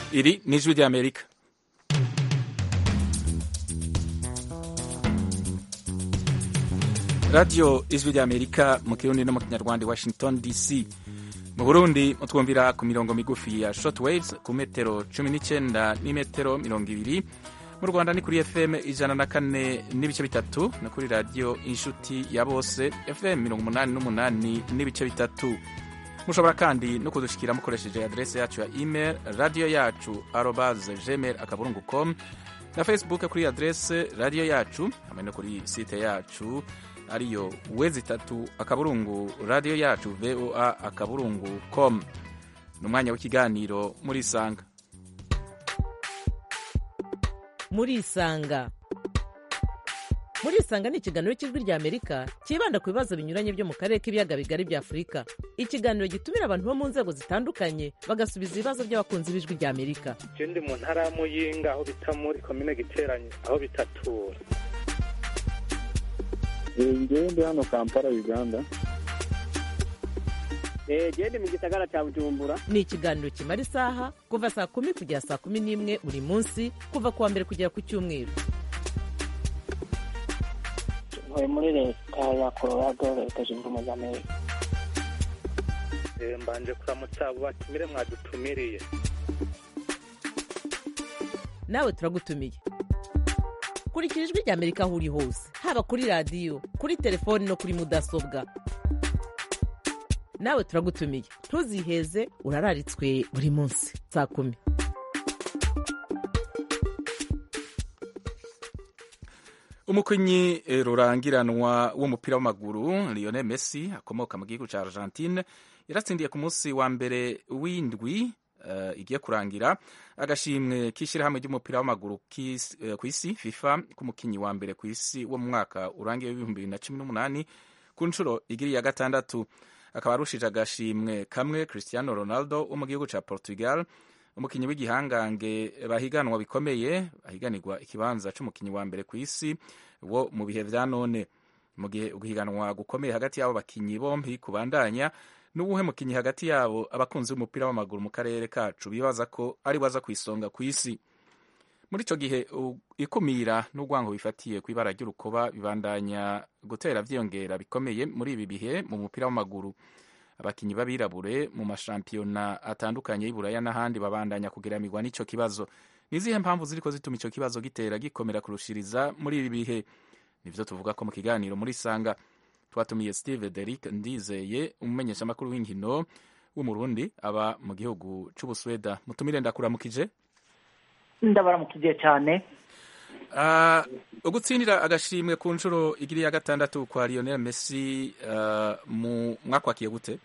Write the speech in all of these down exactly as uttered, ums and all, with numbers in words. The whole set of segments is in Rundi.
Iri ni ijwi ry'Amerika. Radio ijwi ry'Amerika mu Kirundi no mu Kinyarwanda, Washington D C. Mu Burundi mutwumvira ku mirongo migufi ya shortwaves ku metero cumi n'icenda n'imetero mirongo ibiri. Mu Rwanda ni kuri F M ijana na kane n'ibice bitatu no kuri radio Inshuti ya Bose F M mirongo umunani n'umunani n'ibice bitatu. Mushobora kandi no kudushikira mukoresheje adresse yacu ya email radio yacu arobase gmail akaburungu com na Facebook kuri adresse radio yacu hamwe no kuri site yacu ariyo wezi tatu akaburungu radio yacu voa akaburungu com. Numwanya w'ikiganiro muri Sanga. Muri Sanga. Muri Sanga ni ikiganiro cy'ijwi ry'Amerika kibanda ku bibazo binyuranye byo mu karere k'ibiyaga bigari bya Afurika. Ikiganiro gitumira abantu bo mu nzego zitandukanye bagasubiza ibibazo by'abakunzi b'ijwi ry'Amerika. Je ndi mu ntara ya Muyinga aho bita muri commune Giteranye aho bitatura. Ngewe ndi hano Kampala Uganda. Eh gende mu gisagara cya Bujumbura. Ni ikiganiro kimara isaha kuva saa kumi kugera saa kumi n'imwe buri munsi kuva kuwa mbere kugera ku cyumweru. Muri leta ya Colorado leta zunze ubumwe za Amerika. Eh mbanje kuramutsa abo batumire mwadutumiriye. Nawe turagutumiye. Kurikira ijwi ry'Amerika aho uri hose, haba kuri radio, kuri telefone no kuri mudasobwa. Nawe turagutumiye. Ntuziheze, urararitswe buri munsi saa kumi. Umukinyi rurangiranwa w'umupira w'amaguru Lionel Messi akomoka mu gihugu ca Argentine yaratsindiye ku munsi wa mbere w'indwi uh, igiye kurangira agashimwe k'ishirahamwe ry'umupira w'amaguru uh, kw'isi FIFA k'umukinyi wa mbere kw'isi wo mu mwaka urangiye w'ibihumbi bibiri na cumi n'umunani ku nshuro igiri ya gatandatu. Akaba arushije agashimwe kamwe Cristiano Ronaldo wo mu gihugu ca Portugal, umukinyi w'igihangange bahiganwa bikomeye bahiganirwa ikibanza c'umukinyi wa mbere kw'isi wo mu bihe vya none. Mu gihe uguhiganwa gukomeye hagati y'abo bakinyi bombi kubandanya, n'ubuhe mukinyi hagati yabo abakunzi b'umupira w'amaguru mu karere kacu bibaza ko ari baza kwisonga kw'isi. Muri ico gihe ikumira n'urwango bifatiye kw'ibara ry'urukoba bibandanya gutera vyiyongera bikomeye muri ibi bihe mu mupira w'amaguru. Abakinyi b'abirabure mu mashampiyona atandukanye y'Iburaya n'ahandi babandanya kugeramirwa n'ico kibazo. Nizihe mpamvu ziriko zituma ico kibazo gitera gikomera kurushiriza muri ibi bihe? Nivyo tuvuga ko mu kiganiro muri Sanga. Twatumiye Steve Derrick Ndizeye, umumenyesha makuru w'inkino w'Umurundi aba mu gihugu c'Ubusweda. Mutumire ndakuramukije. Ndabaramukije cyane. Uh, ugutsindira agashimwe ku nshuro igiri ya gatandatu kwa Lionel Messi uh, mu mwakwakiye gute?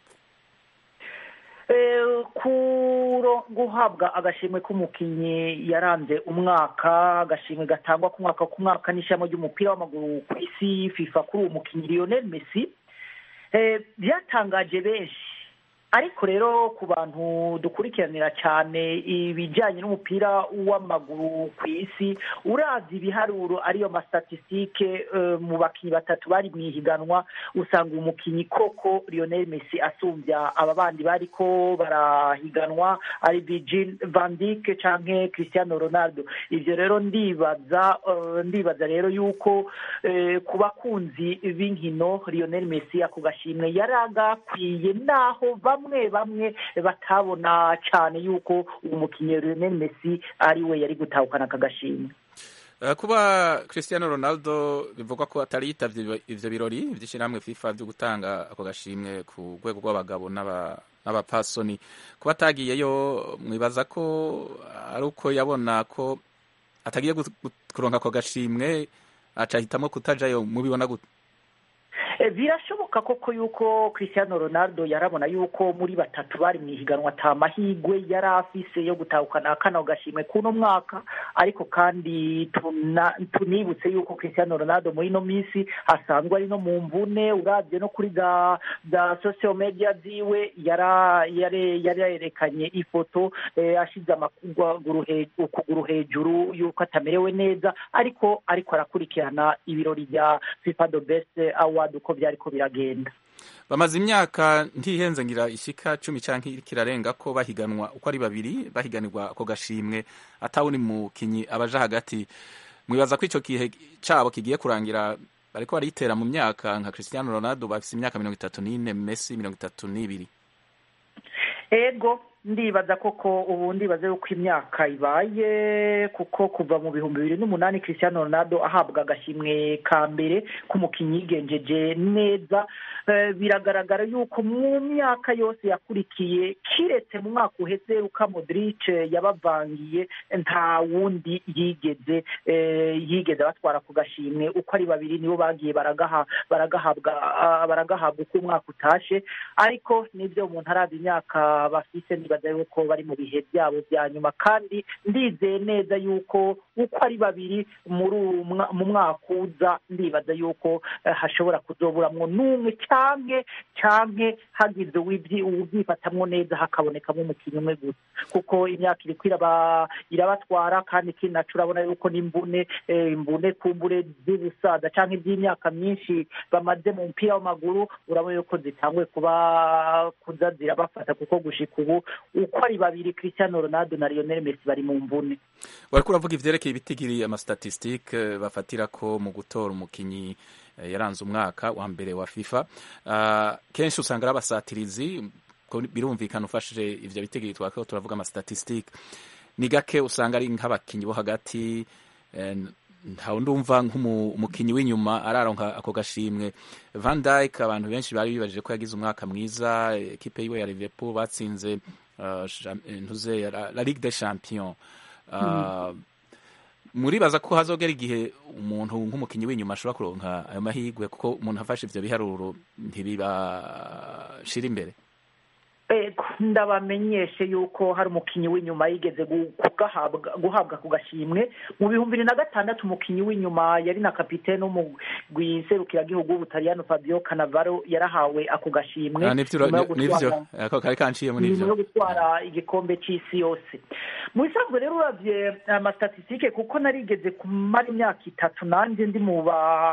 Eh kuro guhabwa agashimwe k'umukinyi yaranze umwaka, agashimwe gatangwa ku mwaka ku mwaka n'ishamo ry'umupira w'amaguru ku isi FIFA kuri umukinyi Lionel Messi eh byatangaje benshi. Ariko rero ku bantu dukurikiranira cyane ibijyanye n'umupira w'amaguru ku isi, urazi ibiharuro ariyo ma statistique uh, mu bakinyi batatu bari mwihiganwa usanga umukinyi koko Lionel Messi asumbya aba bandi bariko barahiganwa ari Virgil van Dijk canke Cristiano Ronaldo. Ivyo rero ndibaza uh, ndibaza rero yuko uh, ku bakunzi b'inkino Lionel Messi akugashimwe yaragakwiye naho bamwe bamwe batabona cyane yuko umukinyi Lionel Messi ari we yari gutahukana akagashimwe. Uh, kuba Cristiano Ronaldo bivugwa ko atari yitavye ivyo birori vy'ishiramwe FIFA byo gutanga ako gashimwe ku rwego rw'abagabo n'aba n'abapasoni, kuba atagiyeyo mwibaza ko ari uko yabona ko atagiye kuronka ako gashimwe aca hitamo kutajayo, mubibona gute? Birashoboka koko yuko Cristiano Ronaldo yarabona yuko muri batatu bari mwihiganwa ta mahigwe yari afise yo gutahukana kano gashimwe kuno mwaka, ariko kandi tuna, tunibutse yuko Cristiano Ronaldo muri no misi asanzwe ari no mu mvune, uravye no kuri ga da social media ziwe yara yare yarerekanye ifoto eh, ashize amakuguru ukuguru hejuru yuko atamerewe neza, ariko ariko arakurikirana ibirori bya FIFA the Best Award uko byariko biragenda. bamaze imyaka ntihenze ngira ishika cumi canke kirarenga ko bahiganwa uko ari babiri bahiganirwa ako gashimwe atawuni mukinyi abaja hagati. Mwibaza ko ico kihe cabo kigiye kurangira bariko baritera mu myaka nka Cristiano Ronaldo bafise imyaka mirongo itatu n'ine, Messi mirongo itatu n'ibiri? Ego ndibaza koko ubu ndibaza yuko imyaka ibaye, kuko kuva mu bihumbi bibiri n'umunani Cristiano Ronaldo ahabwa agashimwe ka mbere k'umukinyi yigenjeje neza. Uh, biragaragara yuko mu myaka yose yakurikiye kiretse mu mwaka uheze Luka Modric yabavangiye nta wundi yigeze uh, yigeze batwara ku gashimwe uko ari babiri nibo bagiye baragaha baragahabwa uh, baragahabwa uko umwaka utashe. Ariko nibyo umuntu arazi imyaka bafise ndibaza yuko bari mu bihe byabo bya nyuma, kandi ndizeye neza yuko uko ari babiri muri mu mwaka uza ndibaza yuko uh, hashobora kuzoburamwo n'umwe canke canke hagize ubyifatamwo neza hakabonekamo umukinnyi umwe gusa, kuko imyaka iri kwiraba irabatwara. Kandi ikindi naco urabona yuko n'imbune imbune kumbure z'ubusaza canke iby'imyaka myinshi bamaze mu mupira w'amaguru urabona yuko zitanguye kuba kuza zirabafata, kuko gushika ubu uko ari babiri Cristiano Ronaldo na Lionel Messi bari mu mvune. Wariko uravuga ivyerekeye ibitigiri ama statistique bafatira ko mu gutora umukinyi yaranze umwaka wa mbere wa FIFA. Uh, kenshi usanga abasatirizi birumvikana ufashije ivyo bitegeko twako turavuga ama statistique ni gake usanga ari nk'abakinyi bo hagati. Nta ndumva nk'umukinyi w'inyuma araronka ako gashimwe. Van Dijk abantu benshi bari bibajije ko yagize umwaka mwiza, equipe yiwe ya Liverpool batsinze uh, ntuze la Ligue des Champions. Uh, mm. Muribaza ko hazogera igihe umuntu nk'umukinyi w'inyuma ashobora kuronka ayo mahigwe, kuko umuntu afashe ivyo biharuro ntibibashira imbere? Ego ndabamenyeshe yuko hari umukinyi w'inyuma yigeze guhabwa guhabwa ku gashimwe mu bihumbi bibiri na gatandatu. Umukinyi w'inyuma yari na kapitene mu gwiserukira gihugu w'Ubutaliyano Fabio Cannavaro yarahawe ako gashimwe nivyo ako kari kanciye mu nivyo no gutwara igikombe c'isi yose. Mu bisanzwe rero uravye ama statistique, kuko narigeze kumara imyaka itatu nanje ndi mu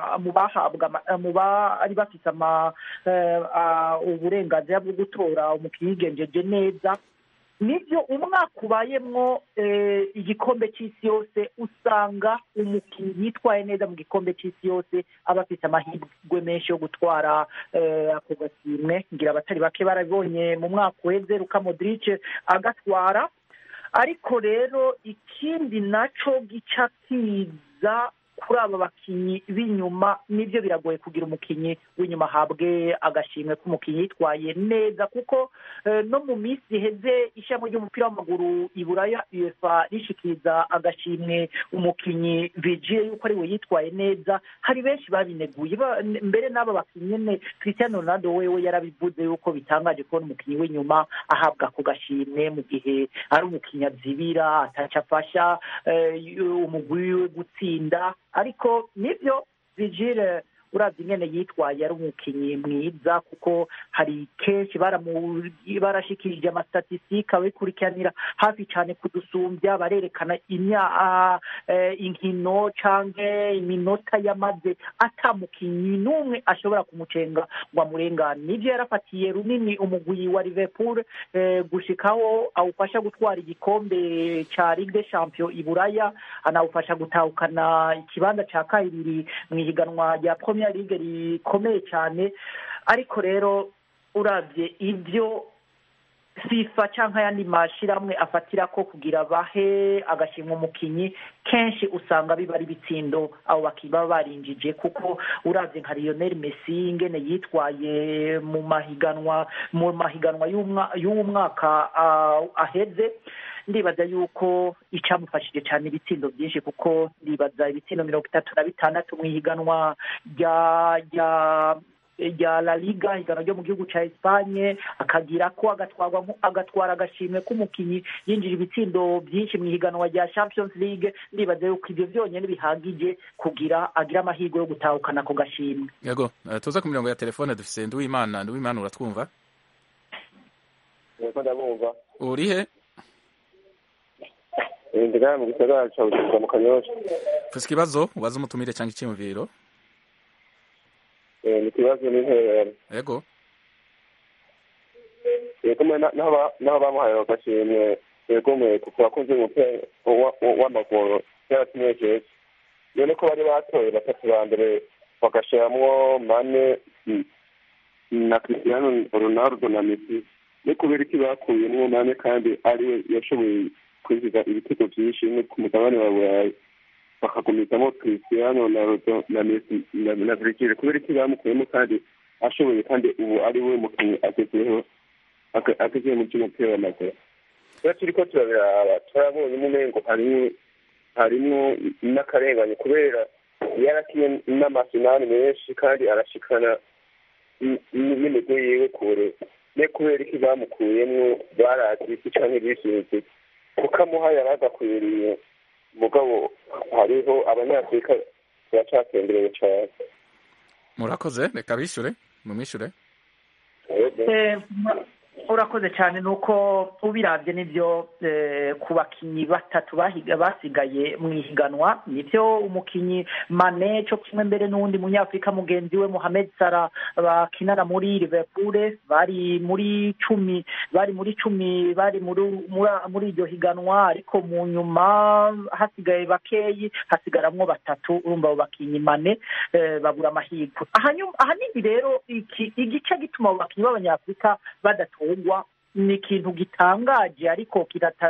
bahabwa mu bari bafite ama uburenganzira bwo gutora umukinyi yigenjeje neza. Nibyo umwaka ubayemwo igikombe c'isi yose usanga umukinyi yitwaye neza mu gikombe c'isi yose aba afite amahirwe menshi yo gutwara ako gashimwe. Ngira abatari bake barabonye mu mwaka uheze Luka Modric agatwara. Ariko rero ikindi naco gica kiza kuri aba bakinyi b'inyuma, nibyo biragoye kugira umukinyi w'inyuma ahabwe agashimwe k'umukinyi yitwaye neza, kuko eh, no mu minsi iheze ishami ry'umupira w'amaguru i Buraya UEFA rishikiriza agashimwe umukinyi Vigile yuko ari we yitwaye neza. Hari benshi babineguye, mbere n'aba bakinyi ne Cristiano Ronaldo wewe yarabivuze yuko bitangaje ko umukinyi w'inyuma ahabwa ku gashimwe mu gihe ari umukinyi azibira atacafasha eh, umugwi we gutsinda. Ariko nibyo Vigile uravye ingene yitwaye ari umukinyi mwiza, kuko hari kenshi barashikirije amastatistika abikurikiranira hafi cyane kudusumbya, barerekana imya uh, inkino canke iminota yamaze atamukinyi n'umwe ashobora kumucenga ngo amurengane. Nivyo yarafatiye runini umugwi wa Liverpool uh, gushikaho awufasha gutwara igikombe ca Ligue des Champions i Buraya, anawufasha gutahukana ikibanza ca kabiri mwihiganwa rya Premier Ligue rikomeye cyane. Ariko rero uravye ivyo FIFA canke yandi mashiramwe afatira ko kugira bahe agashimwa umukinyi, kenshi usanga biba ari bitsindo abo bakiba barinjije, kuko uravye nka Lionel Messi ingene yitwaye mu mahiganwa mu mahiganwa y'umwaka uh, aheze, ndibaza yuko icamufashije cyane ibitsindo byinshi, kuko ndibaza ibitsindo mirongo itatu na bitandatu mwihiganwa rya rya rya La Liga, higanwa ryo mu gihugu ca Espagne, akagira ko agatwarwa agatwara agashimwe k'umukinyi yinjira ibitsindo byinshi mwihiganwa rya Champions League. Ndibaza yuko ivyo vyonyene bihagije kugira agira amahirwe yo gutahukana ko gashimwe. Yego, uh, tuza ku mirongo ya telefone dufise Nduwimana. Nduwimana uratwumva? Yego ndabumva. Urihe? Ndiga mu gisagara ca Bujumbura mu Kanyosha. Fise ikibazo ubaza umutumire canke iciyumviro? Eh, ni kibazo n'intererano. Yego. yego naho bamuhaye agashimwe yegomeye kuko bakunze umupira w'amaguru y'abakinnyi none ko bari batoye batatu ba mbere bagashiramwo Mane na Cristiano Ronaldo na Messi ni kubera iki bakuyemwo Mane kandi ariwe yashoboye kwinjiza ibitego byinshi no ku mugabane wa Burayi bakagumizamo Cristiano Ronaldo na Messi na Virgil kubera iki bamukuyemo kandi ashoboye kandi ubu ari we mukinnyi agezeho agezeho mu cy'umupira w'amaguru rero turiko turabiraba turabonye umengo harimwo harimwo n'akarengane kubera yarakiye n'amafinali menshi kandi arashikana n'imigwi yiwe kure ne kubera iki bamukuyemwo barazi iki canke bisubize kuko amuha yari agakwiriye mugabo hariho abanyafurika baracatemberewe cane. Murakoze, reka bishure mumwishure. Urakoze cyane nuko ubiravye nivyo ku bakinyi batatu bahiga basigaye mu ihiganwa nivyo umukinyi Mane cyo kimwe mbere n'undi munyafrika mugenzi we Mohamed Salah bakinana muri Liverpool bari muri cumi bari muri cumi bari muri muri iryo higanwa ariko mu nyuma hasigaye bakeyi hasigaramwo batatu urumva abo bakinyi Mane babura amahirwe ahanini rero iki igice gituma abo bakinyi b'abanyafrika badatu ni ikintu gitangaje ariko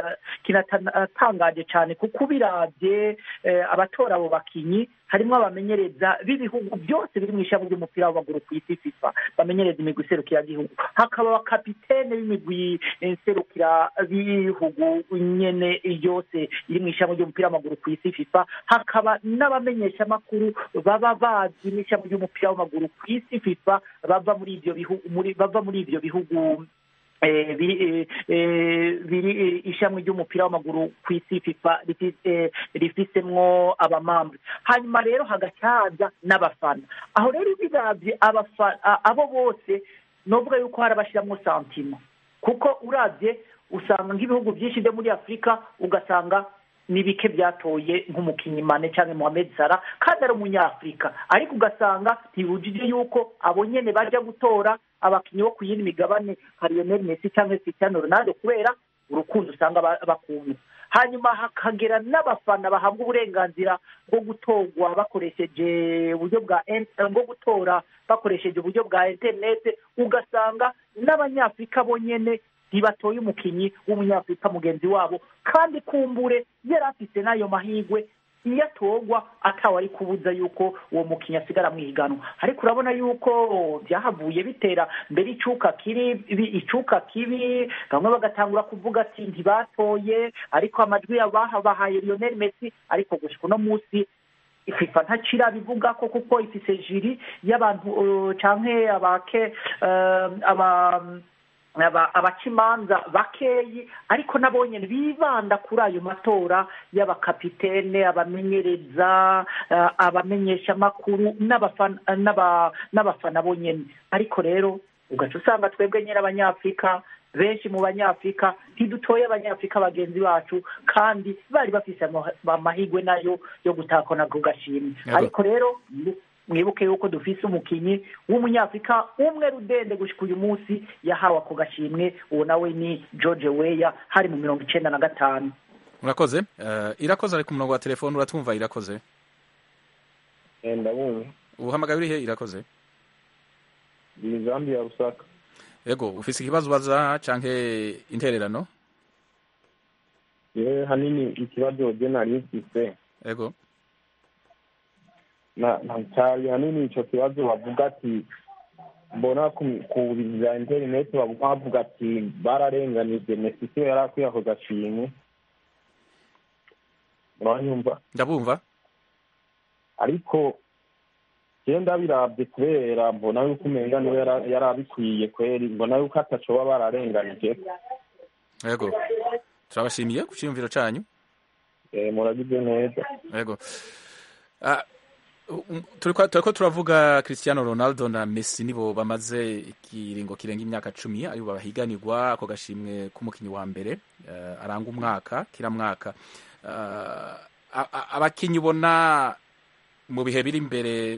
kiratangaje cyane kuko biravye abatora abo bakinyi harimo abamenyereza b'ibihugu byose biri mu ishami ry'umupira w'amaguru ku isi FIFA bamenyereza imigwi iserukira gihugu hakaba abakapitene b'imigwi iserukira bihugu nyene yose iri mu ishami ry'umupira w'amaguru ku isi FIFA hakaba n'abamenyesha makuru baba bazi n'ishami ry'umupira w'amaguru ku isi FIFA bava muri ivyo bihugu muri bava muri ivyo bihugu Eh, biri eh, biri ishami ry'umupira w'amaguru ku isi FIFA rifisemwo abamambu hanyuma rero hagacaza n'abafana aho rero biravye abafana abo bose novuga yuko harabashiramwo santima kuko uravye usanga nk'ibihugu byinshi byo muri Afrika ugasanga ni bike byatoye nk'umukinyi Mane cyangwa Mohamed Salah kandi ari umunyafrika ariko ugasanga ntibujije yuko abo nyene baje gutora abakinyi bo kuyindi migabane hari Lionel Messi cyangwa Cristiano Ronaldo kubera urukundo usanga bakunda hanyuma hakagera n'abafana bahabwa uburenganzira bwo gutorwa bakoresheje uburyo bwa bwo gutora bakoresheje uburyo bwa internet ugasanga n'abanyafrika bonyene ntibatoye umukinyi w'umunyafrika mugenzi wabo kandi kumbure yari afite n'ayo mahirwe iyo atorwa atawe ari kubuza yuko uwo mukinyi asigara mu ihiganwa ariko urabona yuko byahavuye bitera mbere icuka kiri icuka kibi bamwe bagatangura kuvuga ati ntibatoye ariko amajwi yabaha bahaye Lionel Messi ariko gushika no munsi FIFA ntacira bivuga ko kuko ifise jiri y'abantu uh, canke abake uh, aba aba abacimanza bakeyi ariko nabonye bibanda kuri ayo matora y'abakapitene abamenyereza uh, abamenyesha makuru n'abafana n'aba n'abafana bonyene ariko rero ugaca usanga twebwe nyine abanyafrika benshi mu banyafrika ntidutoye abanyafrika bagenzi bacu kandi bari bafise amahigwe nayo yo gutakona ku gashimwe ariko rero mwibuke yuko dufise umukinyi w'umunyafrika umwe rudende gushika uyu munsi yahawe ako gashimwe uwo nawe ni George Weah hari mu mirongo icenda na gatanu. Murakoze uh, irakoze ari ku murongo wa telefone uratumva irakoze ndabumva uhamagaye uri he irakoze ni Zambia ya Rusaka yego ufise ikibazo baza canke intererano ye hanini ikibazo je nari mfise yego na ntari hanini ico kibazo bavuga ati mbona ku bya internet bavuga ati bararenganije Messi yari akwiye ako gashimwe uranyumva ndabumva ariko genda birabye kubera mbona yuko umenga niwe yari abikwiye kweri mbona yuko atacoba bararenganije yego turabashimiye ku cyumviro canyu eh muragize neza yego ah turiko turiko turavuga Cristiano Ronaldo na Messi nibo bamaze ikiringo kirenga imyaka cumi ari bahiganirwa ako gashimwe k'umukinyi wa mbere uh, aranga umwaka kira mwaka uh, abakinyi ubona mu bihe biri imbere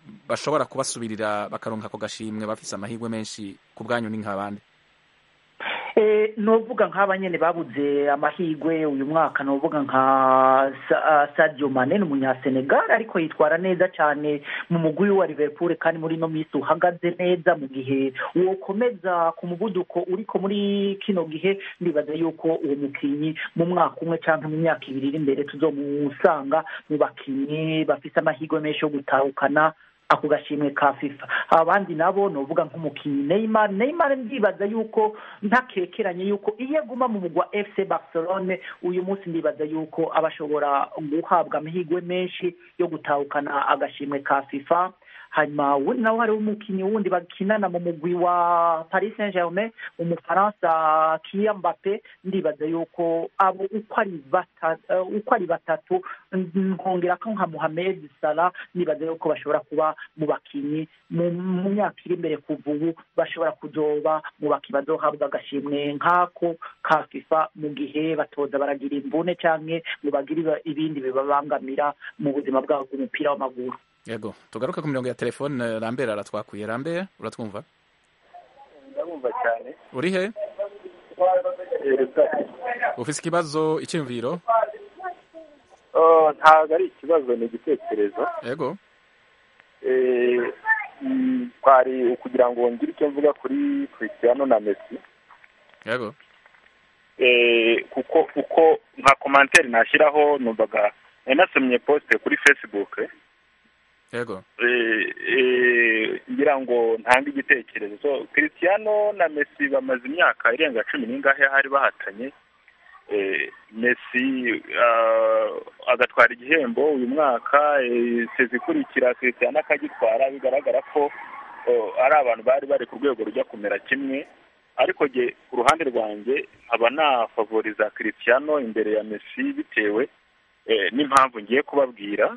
bashobora kubasubirira bakaronka ako gashimwe bafise amahirwe menshi ku bwanyu ni nk'abandi Eh, novuga nk'aba nyene babuze amahigwe uyu mwaka novuga nka Sa- uh, Sadio Mane n'umunyasenegal ariko yitwara neza cyane mu mugwi wa Liverpool kandi muri no misi uhagaze neza mu gihe wokomeza ku muvuduko uriko muri kino gihe ndibaza yuko uwo mukinyi mu mwaka umwe canke mu myaka ibiri iri imbere tuzomusanga mu bakinyi bafise amahigwe menshi yo gutahukana ako gashimwe ka FIFA. Abandi nabo novuga nk'umukinyi Neymar Neymar ndibaza yuko ntakekeranye yuko iyo guma mu mugwa F C Barcelone uyu munsi ndibaza yuko abashobora guhabwa amahigwe menshi yo gutahukana agashimwe ka FIFA. Hanyuma wundi nawe hari umukinyi wundi bakinana mu mugwi wa Paris Saint-Germain umufaransa Kylian Mbappe ndibaza yuko abo uko ari batatu uko ari batatu nkongera ko nka Mohamed Salah ndibaza yuko bashobora kuba mu bakinyi mu myaka iri imbere kuva ubu bashobora kuzoba mu bakinyi bazohabwa agashimwe nk'ako ka FIFA mu gihe batoza baragira imvune canke ngo bagire ibindi bibabangamira mu buzima bwabo bw'umupira w'amaguru. Yego tugaruka ku mirongo ya telefone. Lambert aratwakuye. Lambert uratwumva? ndabumva cyane. Uri he? Ufise ikibazo icyumviro? Oh, ntabwo ari ikibazo ni igitekerezo. Yego. Eh, mm, kwari ukugira ngo ngire icyo mvuga kuri Cristiano na Messi. Yego. Eh, kuko kuko nka commentaire nashyiraho numvaga nasomye post kuri Facebook. Yego. Eh, eh, ngira ngo ntanga igitekerezo. So Cristiano na Messi bamaze imyaka irenga cumi n'ingahe hari bahatanye. Eh, Messi uh, agatwara igihembo uyu mwaka, eh, sezikurikira Cristiano akagitwara, bigaragara ko uh, ari abantu bari bari ku rwego rujya kumera kimwe. Ariko je ku ruhande rwanjye nkaba nafavoriza Cristiano imbere ya Messi bitewe eh, n'impamvu ngiye kubabwira.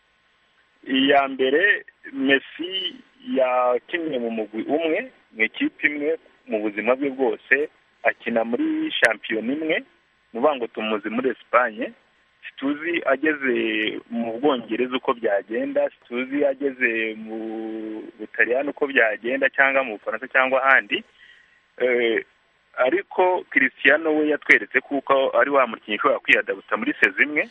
Iya mbere, Messi yakinnye mu mugwi umwe mu ikipe imwe mu buzima bwe bwose, akina muri shampiyona imwe, nuvuga ngo tumuzi muri Espagne. Situzi ageze mu Bwongereza uko byagenda, situzi ageze mu Butaliyani uko byagenda, cyangwa mu Bufaransa cyangwa ahandi. Eh, ariko Cristiano we yatweretse kuko ari wa mukinnyi ushobora kwiyadabuta muri sezi imwe,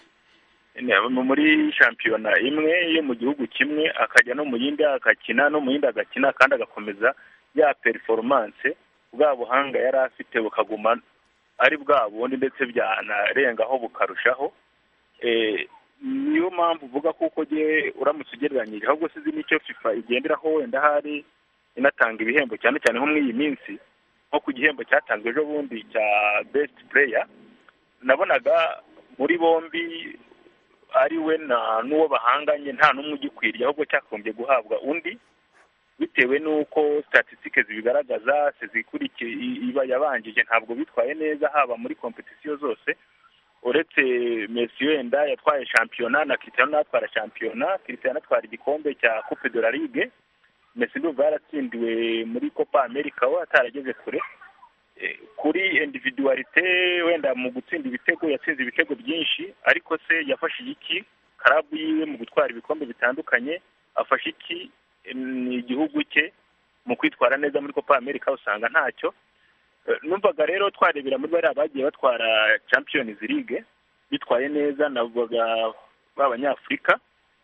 muri shampiyona imwe yo mu gihugu kimwe, akajya no mu yindi akakina, no mu yindi agakina kandi agakomeza ya performance, bwa buhanga yari afite bukaguma ari bwa bundi ndetse byanarengaho bukarushaho. Eh, niyo mpamvu uvuga kuko je uramutse ugereranyije ahubwo sizi n'icyo FIFA igenderaho wenda hari inatanga ibihembo cyane cyane nko muri iyi minsi, nko ku gihembo cyatanzwe ejo bundi cya best player, nabonaga muri bombi ari we na n'uwo bahanganye nta n'umwe ugikwiriye, ahubwo cyakombye guhabwa undi bitewe n'uko statistike zibigaragaza. Sezikurikira iba yabanjije ntabwo bitwaye neza haba muri competition zose, uretse Messi wenda yatwaye shampiyona na Cristiano natwara shampiyona. Cristiano atwara igikombe cya Coupe de la Ligue, Messi ndumva yaratsindiwe muri Copa America we atarageze kure. Kuri individualite wenda mu gutsinda ibitego yatsinze ibitego byinshi, ariko se yafashe iki karabu yiwe mu gutwara ibikombe bitandukanye? Afashe iki igihugu cye mu kwitwara neza muri Copa America? Usanga ntacyo. Numvaga rero twarebera muri bari abagiye batwara Champions League bitwaye neza, navuga b'Abanyafurika,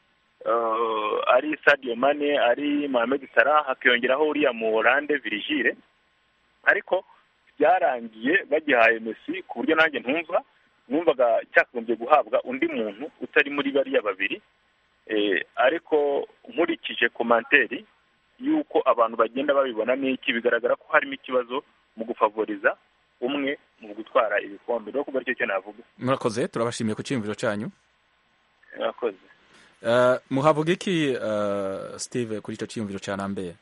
uh, ari Sadio Mane, ari Mohamed Salah, hakiyongeraho uriya mu Hollande Virgile. Ariko byarangiye bagihaye Messi ku buryo nanjye ntumva numvaga cyakombye guhabwa undi muntu utari muri bariya babiri. Eh, ariko nkurikije komanteri yuko abantu bagenda babibona n'iki, bigaragara ko harimo ikibazo mu gufavoriza umwe mu gutwara ibikombe. No kuba cyo navuga. Murakoze, turabashimiye ku cyumviro cyanyu. Murakoze. Uh, muhavuga iki uh, Steve kuri icyo cyumviro cya Lambert?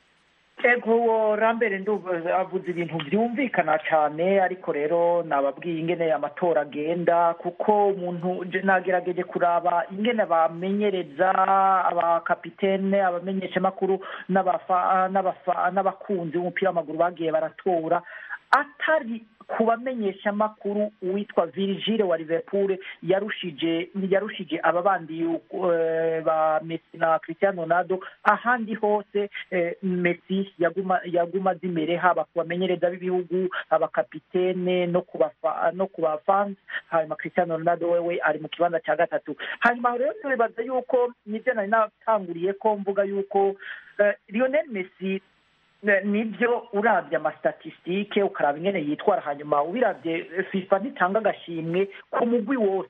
Ego Lambert nduvuze avuze ibintu byumvikana cyane, ariko rero nababwiye ingene amatora agenda, kuko umuntu nagerageje kuraba ingene bamenyereza abakapitene, abamenyesha makuru n'abafa n'abafa n'abakunzi b'umupira w'amaguru bagiye baratora, atari ku bamenyeshamakuru uwitwa Virgile wa Liverpool yarushije yarushije aba bandi ba Messi na Cristiano Ronaldo. Ahandi hose Messi yaguma yaguma zimere haba ku bamenyereza b'ibihugu, abakapitene no kubafa no kuba fans. Hanyuma Cristiano Ronaldo wewe ari mu kibanza cya gatatu. Hanyuma rero tubibaza yuko nibyo nari natanguriye ko mvuga yuko uh, Lionel Messi nibyo urabye amastatistike ukaraba ingene yitwara, hanyuma ubirabye FIFA ntitanga agashimwe ku mugwi wose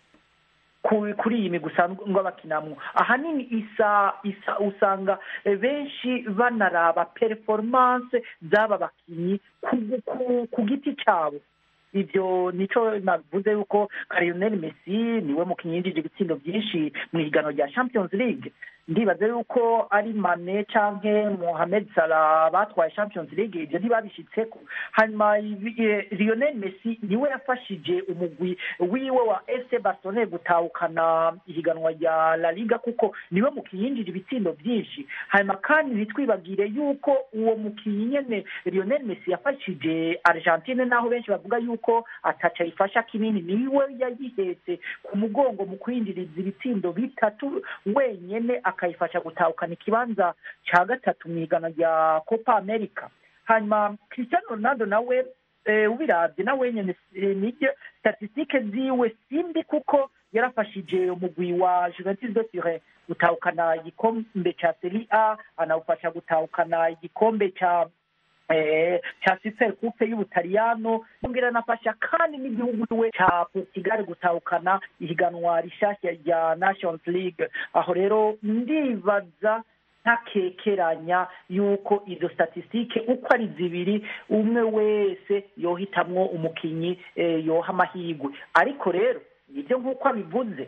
kuri iyi migwi usanzwe bakinamwo. Ahanini isa isa usanga benshi banaraba performance z'aba bakinyi ku giti cyabo. Ibyo nico navuze yuko Lionel Messi niwe mukinyi yinjije ibitsindo byinshi mu higanwa rya Champions League. Ndibaza yuko ari Mane canke Mohamed Salah batwaye Champions League ibyo ntibabishitseko. Hanyuma Lionel Messi niwe yafashije umugwi wiwe wa F C Barcelona gutahukana ihiganwa rya La Liga kuko niwe mukinyi yinjije ibitsindo byinshi. Hanyuma kandi nitwibagire yuko uwo mukinyi nyene Lionel Messi yafashije Argentine, naho benshi bavuga yuko ataca ifasha kinini, niwe yayihetse ku mugongo mu kwinjiriza ibitsindo bitatu wenyene akayifasha gutahukana ikibanza cya gatatu mu igana rya Copa America. Hanyuma Cristiano Ronaldo nawe e, ubirabye nawe nyene nijye statistike ziwe simbi kuko yarafashije umugwi wa Juventus de Turin gutahukana igikombe cya Serie A, anawufasha gutahukana igikombe cya eh cha Super Coupe y'Ubutaliyano, ngira nafasha kandi n'igihugu we cha Portugal gutahukana ihiganwa rishashya rya Nations League. Aho rero ndibaza ntakekeranya yuko izo statistike uko ari zibiri umwe wese yohitamwo umukinyi eh, yoha amahigwe. Ariko rero nibyo nk'uko abivuze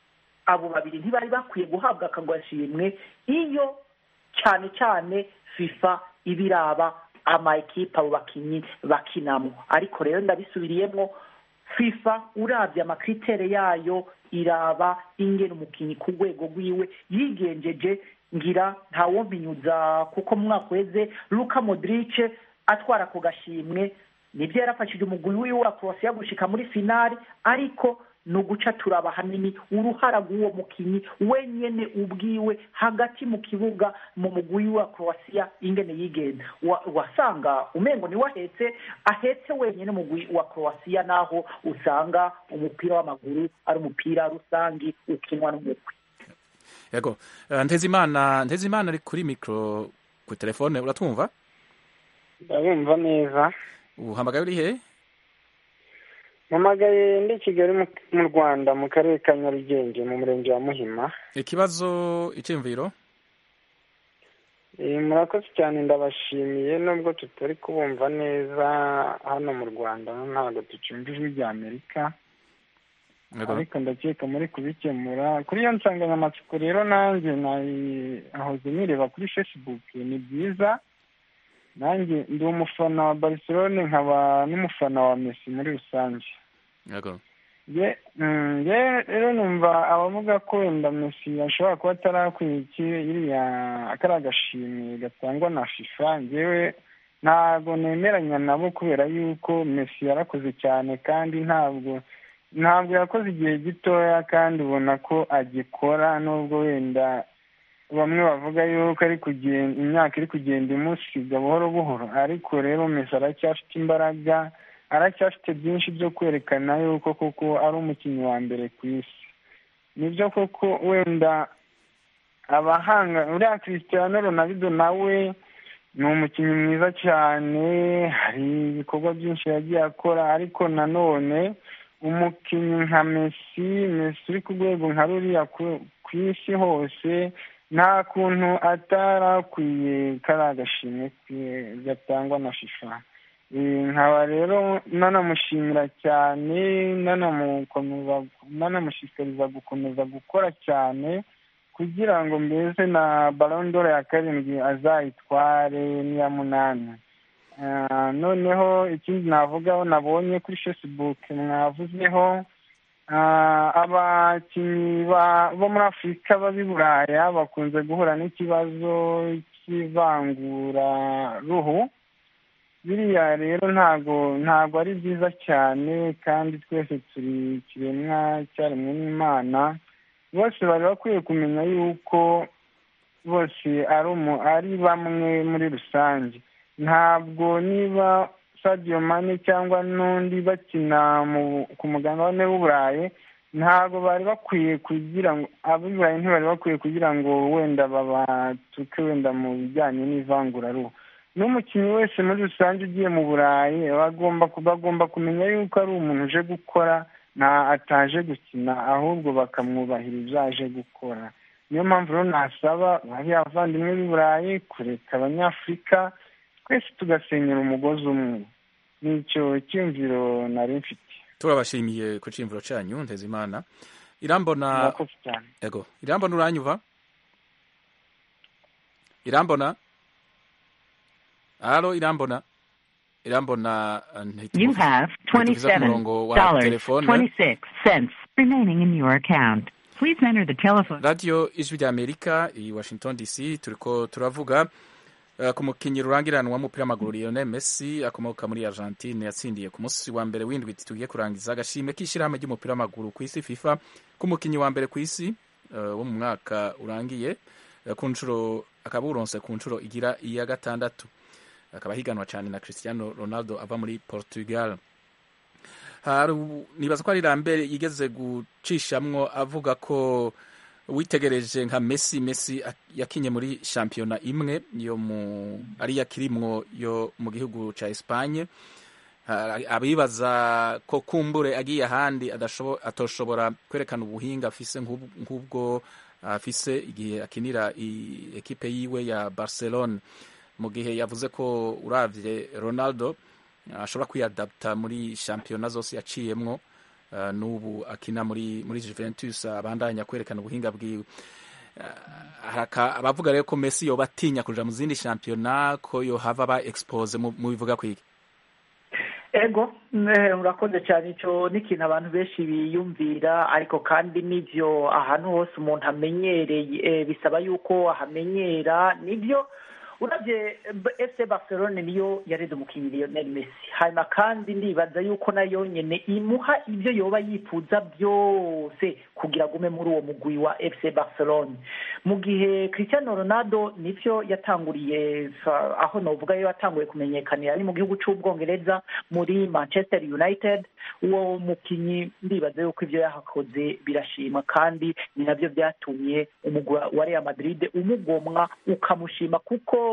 abo babiri ntibari bakwiye guhabwa akagwashimwe iyo cyane cyane FIFA ibiraba ama ekipa abo bakinyi bakinamo. Ariko rero ndabisubiriyemo, FIFA urabye amakritere yayo iraba ingene umukinyi ku rwego rwiwe yigenjeje. Ngira ntawo mpinyuza kuko mu mwaka weze Luka Modric atwara ku gashimwe nibyo yarafashije umugwi wiwe wa Croatia gushika muri finali, ariko nuguca turaba hanini uruhara rw'uwo mukinyi wenyene ubwiwe hagati mu kibuga mu mugwi wa Croatia ingene yigenda. Wasanga umengo ni wahetse ahetse wenyene mugwi wa Croatia, naho usanga umupira w'amaguru ari umupira rusangi ukinwa n'umugwi. Yego, Ntezimana Ntezimana ari kuri micro ku telefone, uratwumva? Ndabumva neza. Uhamagaye uri he? Mpamagaye ndi Kigali mu Rwanda mu karere ka Nyarugenge mu murenge wa Muhima. Ikibazo icyumviro? Eh murakoze cyane, ndabashimiye nubwo tutari kubumva neza hano mu Rwanda, ntabwo tucumva ijwi rya Amerika. Ariko ndakeka muri kubikemura. Kuri iyo nsanganyamatsiko rero nanjye nahoze nireba kuri Facebook, ni byiza. Nanjye ndi umufana wa Barcelona nkaba n'umufana wa Messi muri rusange. Yego. Ye ye rero numva abavuga ko wenda Messi ashobora kuba atarakwiye iki iriya akaragashimwe gatangwa na FIFA, ngewe ntabwo nemeranya nabo kubera yuko Messi yarakoze cyane kandi ntabwo ntabwo yakoze igihe gitoya kandi ubona ko agikora, nubwo wenda bamwe bavuga yuko ari kugenda imyaka iri kugenda imusiga buhoro buhoro, ariko rero Messi aracyafite imbaraga, aracyafite byinshi byo kwerekana yuko koko ari umukinnyi wa mbere ku isi. Nibyo koko wenda abahanga uriya Cristiano Ronaldo nawe ni umukinnyi mwiza cyane, hari ibikorwa byinshi yagiye akora, ariko nanone umukinnyi nka Messi Messi uri ku rwego nka ruriya ku isi hose, nta kuntu atarakwiye karagashimwe gatangwa na FIFA. Nkaba rero nanamushimira cyane, nanamushishikariza gukomeza gukora cyane kugira ngo mbese na Ballon d'Or ya karindwi azayitware n'iya munani. Noneho ikindi navugaho nabonye kuri Facebook mwavuzeho abakinnyi bo muri Afurika b'I Buraya bakunze guhura n'ikibazo cy'ivangura ruhu. biriya rero ntago ntago ari byiza cyane, kandi twese turi ikiremwa cyaremwe n'Imana. Bose bari bakwiye kumenya yuko bose ari umu ari bamwe muri rusange. Ntabwo niba Sadio Mane cyangwa n'undi bakina ku mugabane w'Uburayi, ntabwo bari bakwiye kugira ngo ab'Uburayi ntibari bakwiye kugira ngo wenda babatuke wenda mu bijyanye n'ivanguraruhu. N'umukinnyi wese muri rusange ugiye mu Burayi bagomba bagomba kumenya yuko ari umuntu uje gukora, nta ataje gukina, ahubwo bakamwubahira ibyo aje gukora. Niyo mpamvu rero nasaba bariya bavandimwe b'i Burayi kureka Abanyafurika twese tugasenyera umugozi umwe. Nicyo cyumviro nari mfite. Turabashimiye ku cyumviro cyanyu Ntezimana. Irambona Ego, Irambona uranyuva? Irambona? Halo Irambona? Irambona You have twenty-seven dollars and twenty-six cents remaining in your account. Please enter the telephone. Radio Ijwi rya Amerika i Washington D C, turiko turavuga uh, ku mukinyi rurangiranwa w'umupira w'amaguru Lionel Messi akomoka muri Argentine yatsindiye ku munsi wa mbere w'indwi tugiye kurangiza agashimwe k'ishyirahamwe ry'umupira w'amaguru ku isi FIFA ku mukinyi wa mbere ku isi uh, wo mu mwaka urangiye uh, ku nshuro akaburonse ku nshuro igira iya gatandatu, akaba higanwa cyane na Cristiano Ronaldo ava muri Portugal. Nibaza ko ari Lambert yigeze gucishamwo avuga ko witegereje nka Messi Messi yakinye muri shampiyona imwe yo mu ari yakirimwo yo mu gihugu ca Espagne, abibaza ko kumbure agiye ahandi atoshobora kwerekana ubuhinga afise nk'ubwo afise igihe akinira ekipe yiwe ya Barcelona, mu gihe yavuze ko uravye Ronaldo ashobora kwiyadapta muri shampiyona zose yaciyemwo, uh, n'ubu akina muri muri Juventus abandanya kwerekana ubuhinga bwiwe. Uh, abavuga rero ko Messi yoba atinya kuja mu zindi shampiyona, ko yo hava ba expose mu bivuga kwiki. Ego, urakoze cyane, ico n'ikintu abantu benshi biyumvira, ariko kandi nivyo ahantu hose umuntu amenyereye bisaba yuko ahamenyera. Nivyo uravye F C Barcelona niyo yareze umukinyi Lionel Messi, hanyuma kandi ndibaza yuko nayo nyene imuha ibyo yoba yifuza byose kugira gume muri uwo mugwi wa F C Barcelona. Mu gihe Cristiano Ronaldo nivyo yatanguriye aho novuga yo yatanguye kumenyekanira ari mu gihugu c'Ubwongereza muri Manchester United, uwo mukinyi ndibaza yuko ivyo yahakoze birashima, kandi ni navyo byatumye umugwi wa Real Madrid umugomwa ukamushima, kuko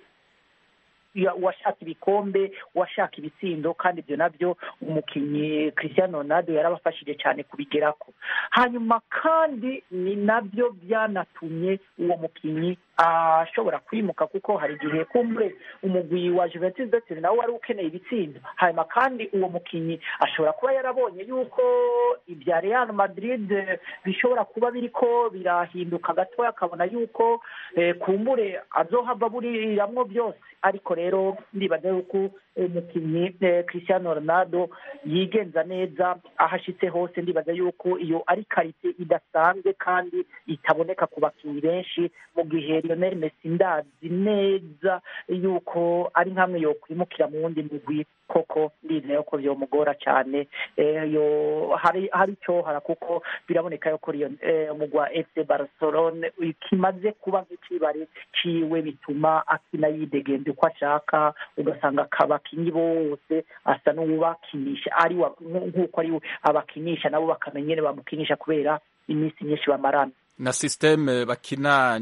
washaka ibikombe, washaka ibitsindo, kandi ibyo nabyo umukinyi Cristiano Ronaldo yarabafashije cyane kubigerako. Hanyuma kandi ni nabyo byanatumye uwo mukinyi ashobora kwimuka, kuko hari igihe kumbre umugwi wa Juventus ndetse nawe wari ukeneye ibitsindo, hanyuma kandi uwo mukinyi ashobora kuba yarabonye yuko ibya Real Madrid bishobora kuba biriko birahinduka gatoya, akabona yuko eh, kumbure azohava buriramwo byose. Ariko rero ndibaza yuko umukinyi eh, Cristiano Ronaldo yigenza neza ahashitse hose. Ndibaza yuko iyo ari karite idasanzwe kandi itaboneka ku bakinyi benshi, mu gihe Lionel Messi ndazi neza yuko ari nkamwe yo kwimukira mu wundi mugwi, koko ndizeye yuko byomugora cyane. eh, yo hari hari cyo hara kuko biraboneka yuko eh, umugwi wa F C Barcelona kimaze kuba nk'ikibare ciwe, bituma akina yidegembye uko ashaka, ugasanga kabakinyi bose asa n'ubakinisha ari nk'uko ari abakinisha, nabo bakamenyere bamukinisha kubera iminsi myinshi bamarana na systeme bakina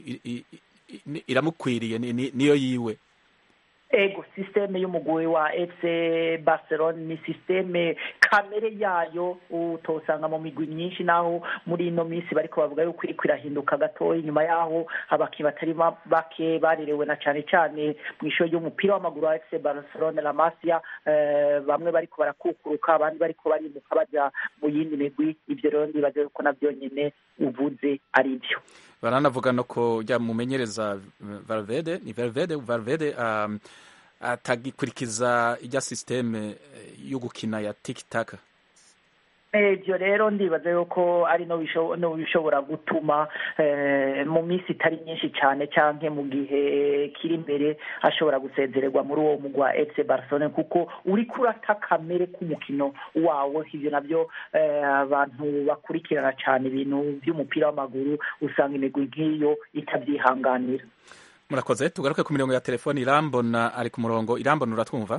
iramukwiriye niyo yiwe. Ego, systeme y'umugwi wa F C Barcelona ni systeme kamere yayo utosanga mu migwi myinshi, naho muri ino minsi bariko bavuga yuko iri kwirahinduka gatoya. Inyuma yaho abakinyi batari bake barerewe na cane cane mu isho y'umupira w'amaguru wa F C Barcelona La Masia, eh, bamwe bariko barakukuruka, abandi bariko barimuka baja mu yindi migwi. Ivyo rero ndibaza yuko navyo nyene uvuze ari byo. Baranavuga no ko jya mumenyereza Valverde ni Valverde Valverde um, atagikurikiza ijya systeme yo gukina ya tiki taka. ibyo rero ndibaza yuko ari no bishobora gutuma mu minsi itari myinshi cyane cyangwa mu gihe kiri imbere ashobora gusezererwa muri uwo mugwi wa F C Barcelona kuko uri kurata kamere k'umukino wawo. Ibyo nabyo abantu bakurikirana cyane ibintu by'umupira w'amaguru usanga imigwi nk'iyo itabyihanganira. Murakoze. Tugaruke ku mirongo ya telefoni. Irambona ari ku murongo. Irambona uratwumva?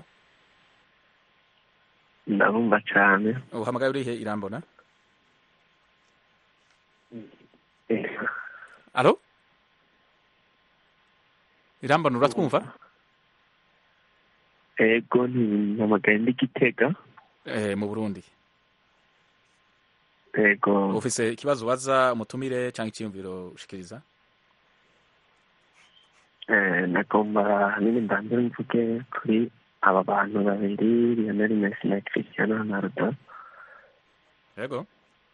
Ndabumva cyane. Uhamagaye urihe Irambona? Alo? Irambona uratwumva? Ego ntimpamagaye ndi Gitega. Eh, mu Burundi. Ego. Ufise ikibazo baza umutumire cyangwa icyiyumviro ushikiriza? Eh, nagomba nini mbandure mvuge kuri aba bantu babiri Lionel Messi na Cristiano Ronaldo. Yego.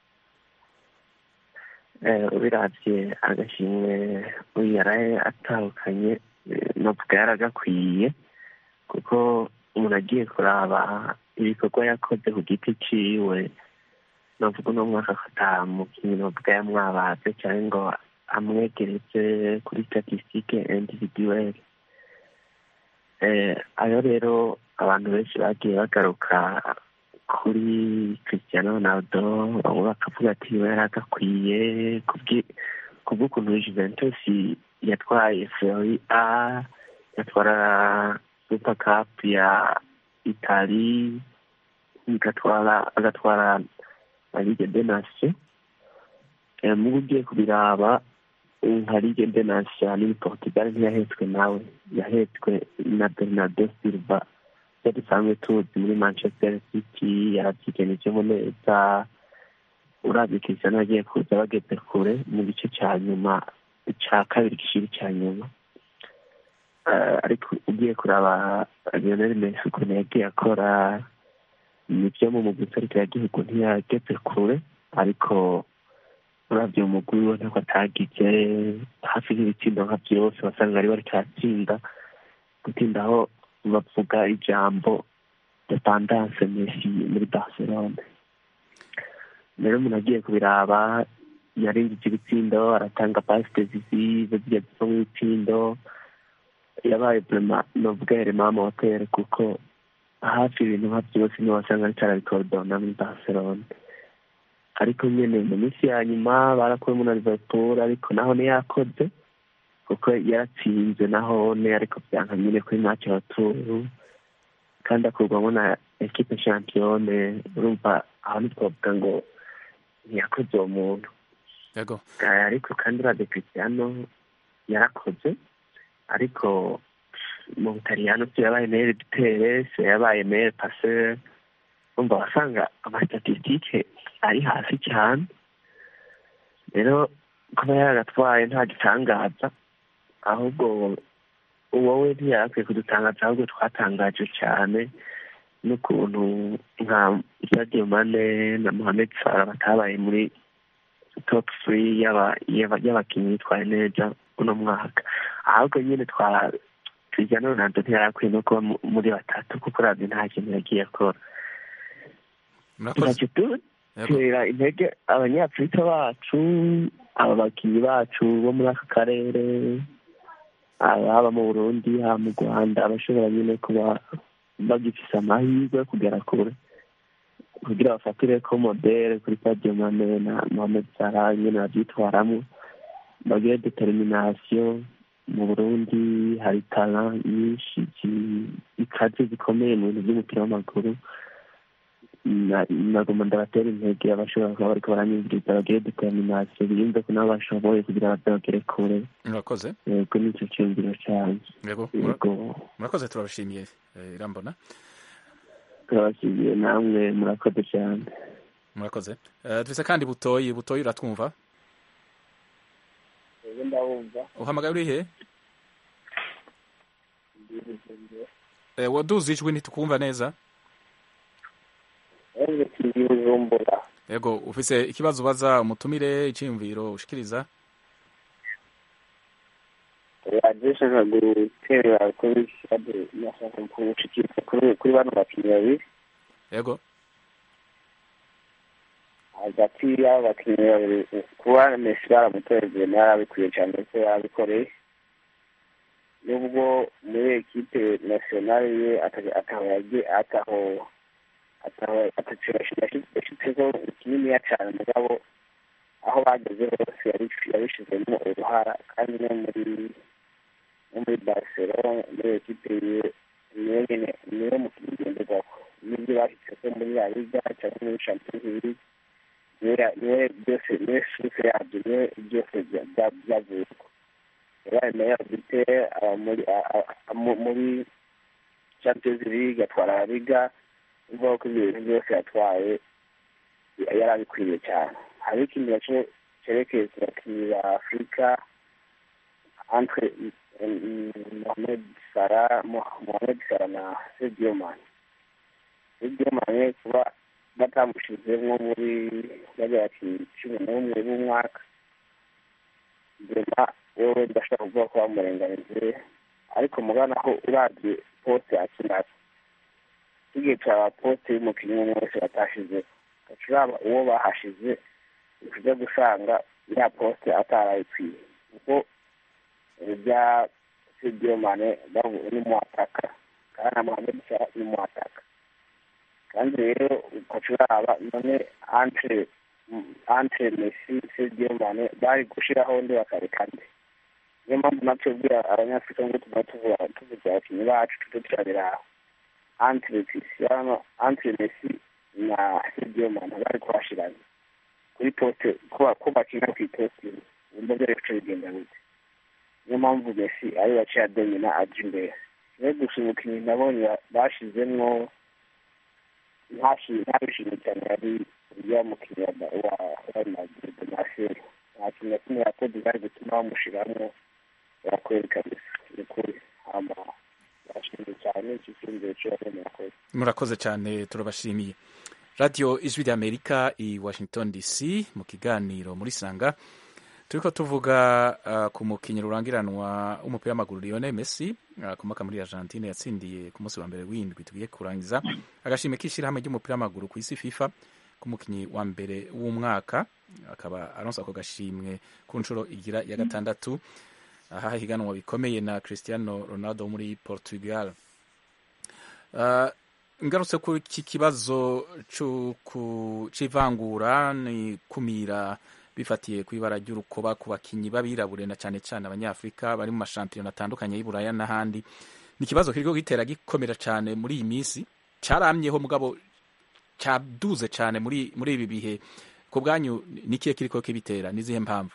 Eh, ubiravye agashimwe uyu yaraye atahukanye novuga yaragakwiye kuko umuntu agiye kuraba ibikorwa yakoze ku giti ciwe novuga uno mwaka akata mukinyi novuga yamwabaze cyane ngo amwegereze kuri statistique individuelle. Eh, ayo rero abantu benshi bagiye bagaruka kuri Cristiano Ronaldo bamwe bakavuga ati we yaragakwiye kubw'ukuntu Juventus yatwaye Serie A, yatwara Super Cup ya Italy, igatwara agatwara la Ligue des Nations. Eh, mu ugiye kubiraba nka Ligue des Nations ni Portugal ntiyahetswe nawe, yahetswe na Bernardo Silva dusanzwe tuzi muri Manchester City, yaravyigenejemo neza. Uravye Cristiano agiye kuza bageze kure mu gice ca nyuma ca kabiri gishiri ca nyuma. Uh, ariko ugiye kuraba Lionel Messi ukuntu yagiye akora nivyo mu mugwi w'igihugu ntiyageze kure, ariko uravye umugwi we ntako atagize hafi n'ibitsindo nka vyose wasanga ari bariko aratsinda gutinda aho bavuga ijambo dependance Messi muri Barcelona. Rero umuntu agiye kubiraba yarinjije ibitsindo, aratanga passe decisive zigiye zo mu bitsindo, yabaye vraiment novuga yarema moteur kuko hafi ibintu nka byose niwe wasanga ariko arabikordona muri Barcelona. Ariko nyene mu minsi ya nyuma barakuye na Liverpool, ariko naho ntiyakoze kuko yaratsinze naho ne, ariko byanka nyine kuri match ya tour kandi akurwamo na equipe championne. Urumva aho nitwavuga ngo ntiyakoze uwo muntu. Yego. Ariko kandi urabe Cristiano yarakoze, ariko mu Butaliyano si yabaye meilleur buteur, si yabaye meilleur passeur. Umva wasanga amastatistike ari hasi cyane. Rero kuba yaragatwaye nta gitangaza, ahubwo wowe ntiyakwiye kudutangaza, ahubwo twatangaje cyane n'ukuntu nka Sadio Mane na Mohamed Salah batabaye muri top three y'abakinnyi bitwaye neza uno mwaka. Ahubwo nyine twa Cristiano Ronaldo ntiyakwiye no kuba muri batatu kuko uravye nta kintu yagiye akora. Tera intege abanyafurika bacu, aba bakinnyi bacu bo muri aka karere, ababa mu Burundi, haba mu Rwanda, abashobora nyine kuba bagifise amahirwe kugera kure kugira bafatire ko modere kuri Sadio Mane na Mohamed Salah nyine bavyitwaramwo, bagire determination. Mu Burundi hari talent nyinshi ikaze zikomeye mu bintu by'umupira w'amaguru. Nagomba ndabatera intege abashobora kuba bariko baranyumviriza bagire determination, biyumve ko nabo bashoboye kugira bazagere kure. Murakoze. Yego nicyo cyumviro cyane. Yego. Murakoze, turabashimiye Irambona. Turabashimiye namwe, murakoze cyane. Murakoze. Dufise kandi Butoyi. Butoyi uratwumva? Yego ndabumva. Uhamagaye urihe? Eh, waduze ijwi ntitukumva neza. Yego, ufise ikibazo baza umutumire, icyiyumviro ushikiriza? Adeshaka gutera kuri shade yashaka kumushikiriza kuri kuri bano bakinnyi babiri. Yego. hagati y'abo bakinnyi babiri kuba Messi baramutoreye yarabikwiye cyane ko yabikoreye nubwo muri ekipe nasiyonari ye ataho yagiye ataho ataho yashyizeho kininiya cyane mugabo aho bageze hose yabishizemo uruhara kandi no muri no muri Barcelona muri ekipe ye niyo nyene niyo mukinnyi ngenderwako n'ibyo bashyizeko muri La Liga cyangwa muri Champions League niwe byose niwe sufe yabyo niwe byose byavuyeko yabaye meilleur buteur muri Champions League atwara La Liga uvuga ko ibintu byose yatwaye yarabikwiye cyane hari ikindi naco cerekeye ku bakinnyi ba Afurika entre Mohamed Salah Mohamed Salah na Sadio Mane Sadio Mane kuba batamushizemwo muri bajya bakinnyi cumi n'umwe b'umwaka mbona wowe ndashaka kuvuga ko bamurenganije ariko mugana ko uravye poste akinako tugiye turaba poste y'umukinnyi umwe wese batashize turaba uwo bahashize ukuja gusanga ya poste atarayikwiye kuko bya Sadio Mane ni muataka kandi Mohamed Salah ni muataka kandi rero ukacuraba none entre entre Messi Sadio Mane bari gushiraho ndi bakareka nde niyo mpamvu natwe bwira abanyafurika ngo tuba tuvuga tuvuga abakinnyi bacu tuturabira entre Cristiano entre Messi na Sadio Mane bari kuhashirana kuri poste kuba kuba bakina ku poste umva byari bice bigenda gute niyo mpamvu Messi ari yaciye adomina aje imbere rero gusa umukinnyi nabonye bashizemwo ntashimye cyane yari uriya mukinnyi wa Real Madrid Marcelo nta kintu na kimwe yakoze bari gutuma bamushiramwo barakwereka gusa ni kuri hama bashimye cyane iki cyumviro cyose murakoze murakoze cyane turabashimiye radio ijwi ry'Amerika i Washington D C mu kiganiro muri Sanga turiko tuvuga uh, ku mukinnyi rurangiranwa w'umupira w'amaguru Lionel Messi akomoka uh, muri Argentine yatsindiye ku munsi wa mbere w'indwi tugiye kurangiza agashimwe k'ishirahamwe ry'umupira w'amaguru ku isi FIFA ku mukinnyi wa mbere w'umwaka akaba aronsa ako gashimwe ku nshuro igira ya gatandatu aha higanwa bikomeye na Cristiano Ronaldo muri Portugal. Uh, ngarutse ku iki kibazo c'ivangura ni kumira bifatiye ku ibara ry'urukoba ku bakinyi babirabure na cyane cyane abanyafrika bari mu mashampiyona atandukanye y'Iburaya n'ahandi ni ikibazo kiriko gitera gikomera cyane muri iyi minsi caramyeho mugabo caduze cyane muri muri ibi bihe ku bwanyu nikiye kiriko kibitera nizihe mpamvu?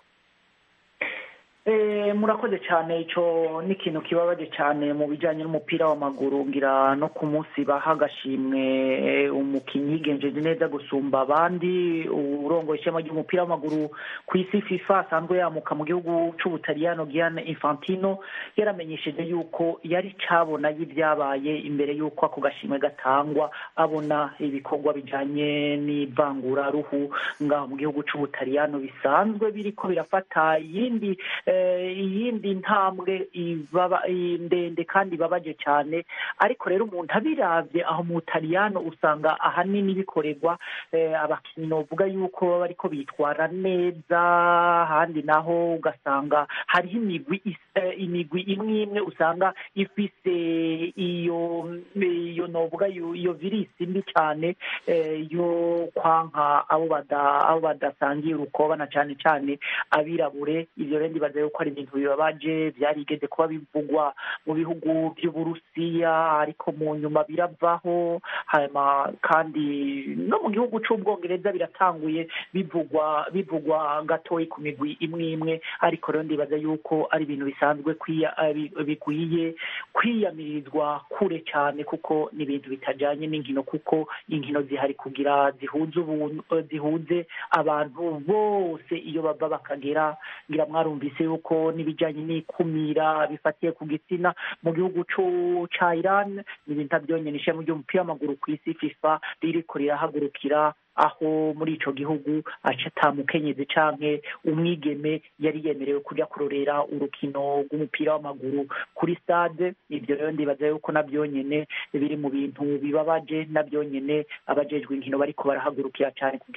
Eh, murakoze cyane ico ni ikintu kibabaje cyane mu bijanye n'umupira w'amaguru ngira no ku munsi bahagashimwe umukinyi yigenjeje neza gusumba abandi urongo ishema ry'umupira w'amaguru ku isi FIFA asanzwe yamuka mu gihugu c'Ubutaliyano Gianni Infantino yaramenyesheje yuko yari cabona y'ivyabaye imbere yuko ako gashimwe gatangwa abona ibikorwa bijanye n'ivangura ruhu ngaho mu gihugu c'Ubutaliyano bisanzwe biriko birafata yindi iyindi ntambwe ibaba ndende kandi babaje cyane ariko rero umuntu abiravye aho mu Butaliyano usanga ahanini bikorerwa abakinyi novuga yuko baba ariko bitwara neza handi naho ugasanga hariho imigwi imigwi imwe imwe usanga ifise iyo iyo novuga iyo virisi mbi cyane yo kwanka abo bada abo badasangiye urukoba na cyane cyane abirabure ivyo rendi baze ko ari ibintu bibabaje byarigeze kuba bivugwa mu bihugu by'Uburusiya ariko mu nyuma biravaho hanyuma kandi no mu gihugu c'Ubwongereza biratanguye bivugwa bivugwa gatoyi ku migwi imwe imwe ariko rero ndibaza yuko ari ibintu bisanzwe kwiya bikwiye kwiyamirizwa kure cyane kuko ni ibintu bitajanye n'inkino kuko inkino zihari kugira zihuze zihuze abantu bose iyo bava bakagera ngira mwarumvise yuko nibijanye n'ikumira bifatiye ku gitsina mu gihugu ca Iran n'ibintu byonyene ishema ry'umupira w'amaguru ku isi FIFA ririko rirahagurukira aho muri ico gihugu acata mukenyezi canke umwigeme yari yemerewe kuja kurorera urukino rw'umupira w'amaguru kuri stade ivyo rero ndibaza yuko nabyonyene biri mu bintu bibabaje nabyonyene abajejwe inkino bariko barahagurukira cyane kugira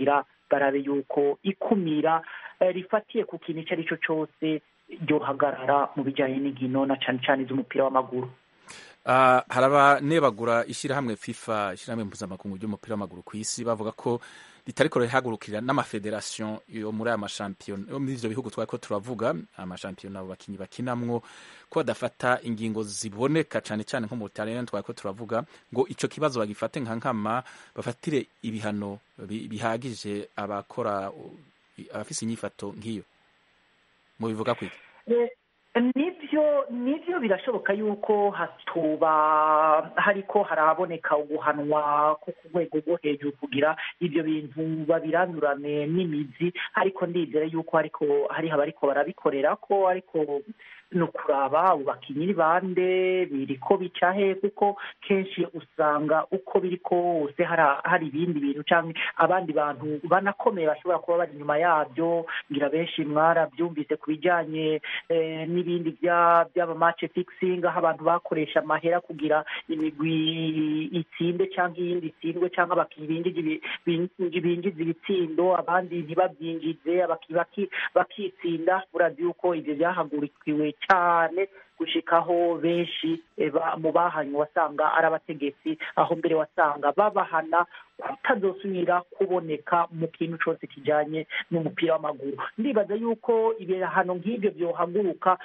barabe yuko ikumira rifatiye ku kintu icyo ari cyo cyose ryohagarara mu bijyanye n'inkino na cyane cyane iz'umupira w'amaguru. hari abanebagura ishyirahamwe FIFA, ishyirahamwe mpuzamakungu ry'umupira w'amaguru ku isi, bavuga ko ritariko rihagurukira n'amafederasiyo yo muri aya mashampiyona yo muri ivyo bihugu twari ko turavuga, amashampiyona abo bakinyi bakinamwo, ko badafata ingingo ziboneka cane cane nko mu Butaliyani twari ko turavuga, ngo ico kibazo bagifate nka nkama, bafatire ibihano bihagije abakora abafise inyifato nk'iyo. Mubivuga kwiki? nibyo nibyo birashoboka yuko hatuba hariko haraboneka uguhanwa ko ku rwego rwo hejuru kugira ibyo bintu babirandurane n'imizi, ariko ndizera yuko ariko hari abariko barabikorera ko, ariko no kuraba abo bakinyi bande biriko bica he, kuko kenshi usanga uko biri kose hari ibindi bintu canke abandi bantu banakomeye bashobora kuba bari inyuma yabyo. Ngira benshi mwarabyumvise ku bijanye n'ibindi by'aba match fixing, aho abantu bakoresha amahera kugira imigwi itsinde cyangwa iyindi itsindwe, cyangwa abakinyi binjiza ibitsindo abandi ntibabyinjize, abakinyi bakitsinda. Urazi yuko ivyo byahagurikiwe cyane gushikaho benshi mu bahanywe wasanga ari abategetsi, aho mbere wasanga babahana kutazosubira kuboneka mu kintu cyose kijanye n'umupira w'amaguru. Ndibaza yuko ibihano nk'ibyo byohaguruka,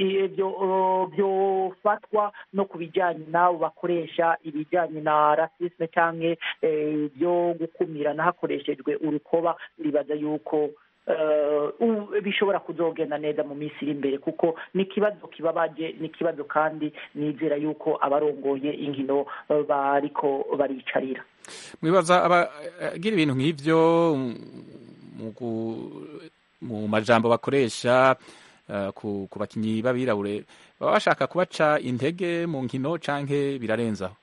byofatwa no ku bijyanye n'abo bakoresha ibijyanye na rasisme cyangwa byo gukumirana hakoreshejwe urukoba. Ndibaza yuko bishobora kuzogenda neza mu minsi iri imbere, kuko ni ikibazo kibabaje, ni ikibazo kandi nizera yuko abarongoye inkino bariko baricarira. Mwibaza abagira ibintu nk'ivyo mu majambo bakoresha ku bakinyi b'abirabure, baba bashaka kubaca intege mu nkino canke birarenzaho?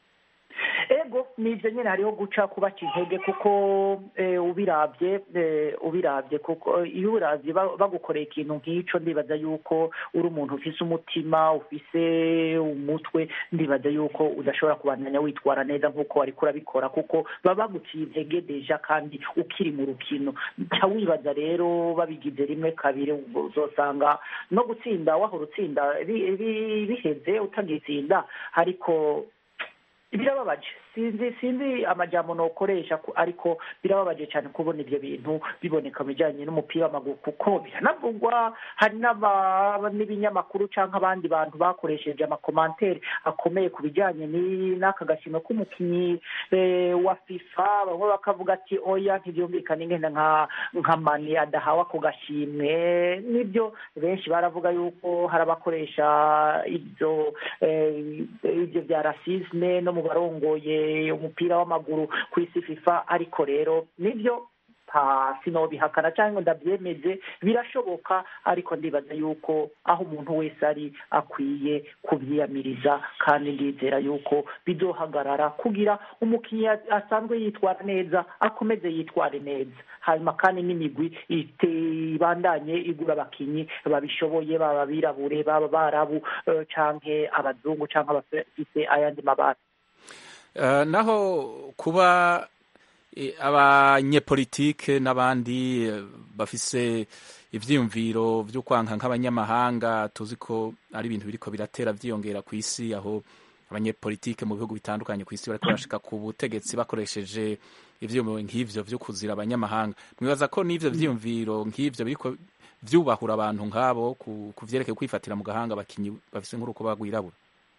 Ego nivyo nyene hariho guca kubaca intege, kuko ubirabye ubirabye kuko iyo uravye bagukoreye ikintu nk'ico, ndibaza yuko uri umuntu ufise umutima, ufise umutwe, ndibaza yuko udashobora kubandanya witwara neza nk'uko wariko urabikora, kuko baba baguciye intege deja kandi ukiri mu rukino. Nca wibaza rero babigize rimwe kabiri, uzosanga no gutsinda wahora utsinda biheze utagitsinda. Ariko birababaje, sinzi sinzi amajambo nokoresha, ariko birababaje cyane kubona ibyo bintu biboneka mu bijyanye n'umupira w'amaguru, kuko biranavugwa. Hari n'ibinyamakuru cyangwa abandi bantu bakoresheje amakomantere akomeye ku bijyanye n'aka gashimwe k'umukinnyi wa FIFA, bamwe bakavuga ati oya ntibyumvikane ngenda nka nka mani adahawe ako gashimwe. Nibyo benshi baravuga yuko hari abakoresha ibyo ibyo bya rasisme no mu barongoye umupira w'amaguru ku isi FIFA, ariko rero nibyo sinobihakana cyangwa ndabyemeze, birashoboka. Ariko ndibaza yuko aho umuntu wese ari akwiye kubyiyamiriza, kandi ndizera yuko bizohagarara kugira umukinnyi asanzwe yitwara neza akomeze yitware neza, hanyuma kandi n'imigwi ibandanye igura abakinyi babishoboye, baba birabure, baba barabu canke abazungu canke abafise ayandi mabara. Uh, naho kuba e, abanyepolitike n'abandi e, bafise ivyiyumviro vyo kwanka nk'abanyamahanga, tuzi ko ari ibintu biriko biratera vyiyongera ku isi, aho abanyepolitike mu bihugu bitandukanye ku isi bariko barashika ku butegetsi bakoresheje ivyiyumviro nk'ivyo vyo kuzira abanyamahanga. Mwibaza ko n'ivyo vyiyumviro nk'ivyo biriko vyubahura abantu nk'abo ku vyerekeye kwifatira mu gahanga abakinyi bafise nk'urukoba rwirabura?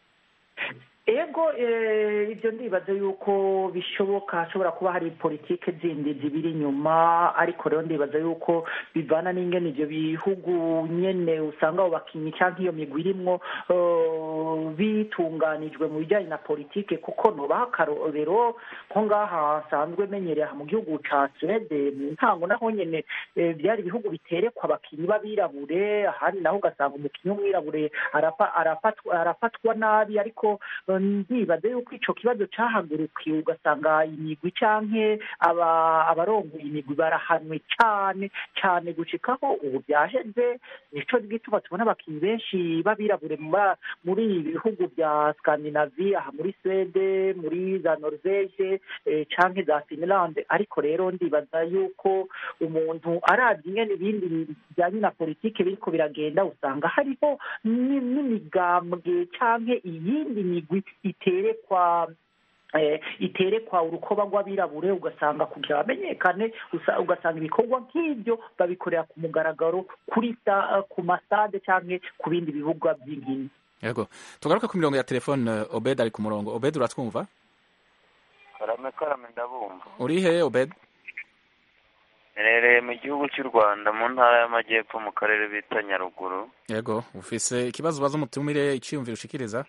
Ego ibyo ndibaza yuko bishoboka, hashobora kuba hari politike zindi zibiri inyuma, ariko rero ndibaza yuko bivana n'ingene ivyo bihugu nyene usanga abo bakinyi canke iyo migwi irimwo bitunganijwe mu bijyanye na politike. Kuko nobaha akarorero nko ngaha nsanzwe menyereye mu gihugu ca Suède, mu ntango naho nyene byari ibihugu biterekwa abakinyi b'abirabure, ahandi naho ugasanga umukinyi w'umwirabure arafatwa nabi, ariko ndibaza yuko ico kibazo cahagurukiwe ugasanga imigwi canke abarongoye imigwi barahanwe cane cane gushikaho ubu byaheze nico gituma tubona abakinyi benshi b'abirabure muri ibi bihugu vya Scandinavia aha muri Swede muri za Norvege canke za Finland ariko rero ndibaza yuko umuntu aravye ingene ibindi bijanye na politike biriko biragenda usanga hariho n'imigambwe canke iyindi migwi iterekwa iterekwa urukoba rw'abirabure ugasanga kugira bamenyekane ugasanga ibikorwa nk'ibyo babikorera ku mugaragaro kuri ku masade canke ku bindi bibuga by'inkino. Yego tugaruka ku mirongo ya telefone. Obed ari ku murongo. Obed uratwumva? karame karame ndabumva. Uri he Obed? Nerereye mu gihugu cy'u Rwanda mu ntara y'Amajyepfo mu karere bita Nyaruguru. Yego ufise ikibazo baza umutumire iciyumvira ushikiriza?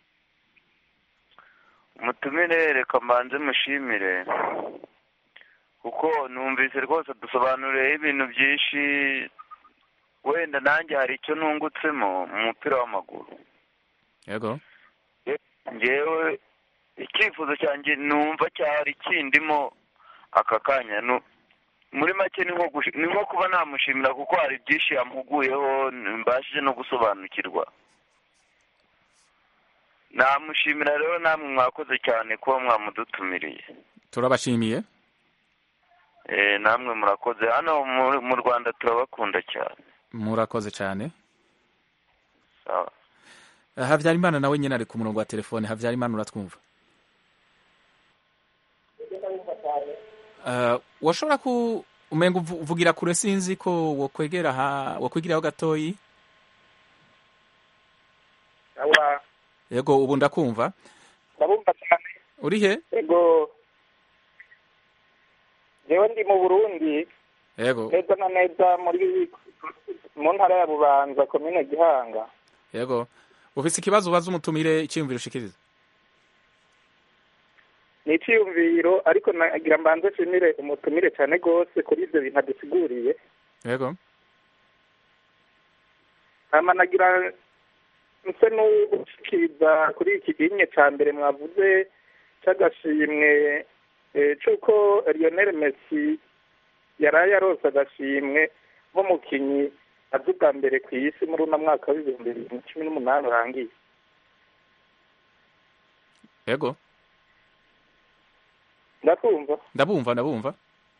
Umutumire reka mbanze mushimire kuko numvise rwose dusobanuriye ibintu byinshi, wenda nanjye hari icyo nungutsemo mu mupira w'amaguru. Yego ngewe icyifuzo cyanjye numva cyari kindimo aka kanya muri make ni nko kuba namushimira kuko hari byinshi yamuhuguyeho mbashije no gusobanukirwa. Namushimira rero namwe mwakoze cyane kuba mwamudutumiriye. Turabashimiye. Eh namwe murakoze, hano mu Rwanda turabakunda cyane. Murakoze cyane. Sawa. Havyarimana nawe nyene ari ku murongo wa telefone. Havyarimana uratwumva? Uh, washobora ku umenga uvugira kure sinzi ko wokwegera ha wokwigiraho gatoyi. Awa Yego ubu ndakumva. Ndabumva cyane. Uri he? Yego. Jewe ndi mu Burundi. Yego. Neza na neza muri mu ntara ya Bubanza komine Gihanga. Yego. Ufise ikibazo ubaza umutumire iciyumviro ushikiriza? Ni iciyumviro ariko nagira mbanze shimire umutumire cyane gose kuri ivyo bintu adusiguriye. Yego. Ama nagira nse n'ushikiriza kuri iki ginye ca mbere mwavuze c'agashimwe c'uko Lionel Messi yaraye arose agashimwe nk'umukinyi avuga mbere ku isi muri uno mwaka w'ibihumbi bibiri na cumi n'umunani urangiye. Yego. Ndakumva. Ndabumva ndabumva.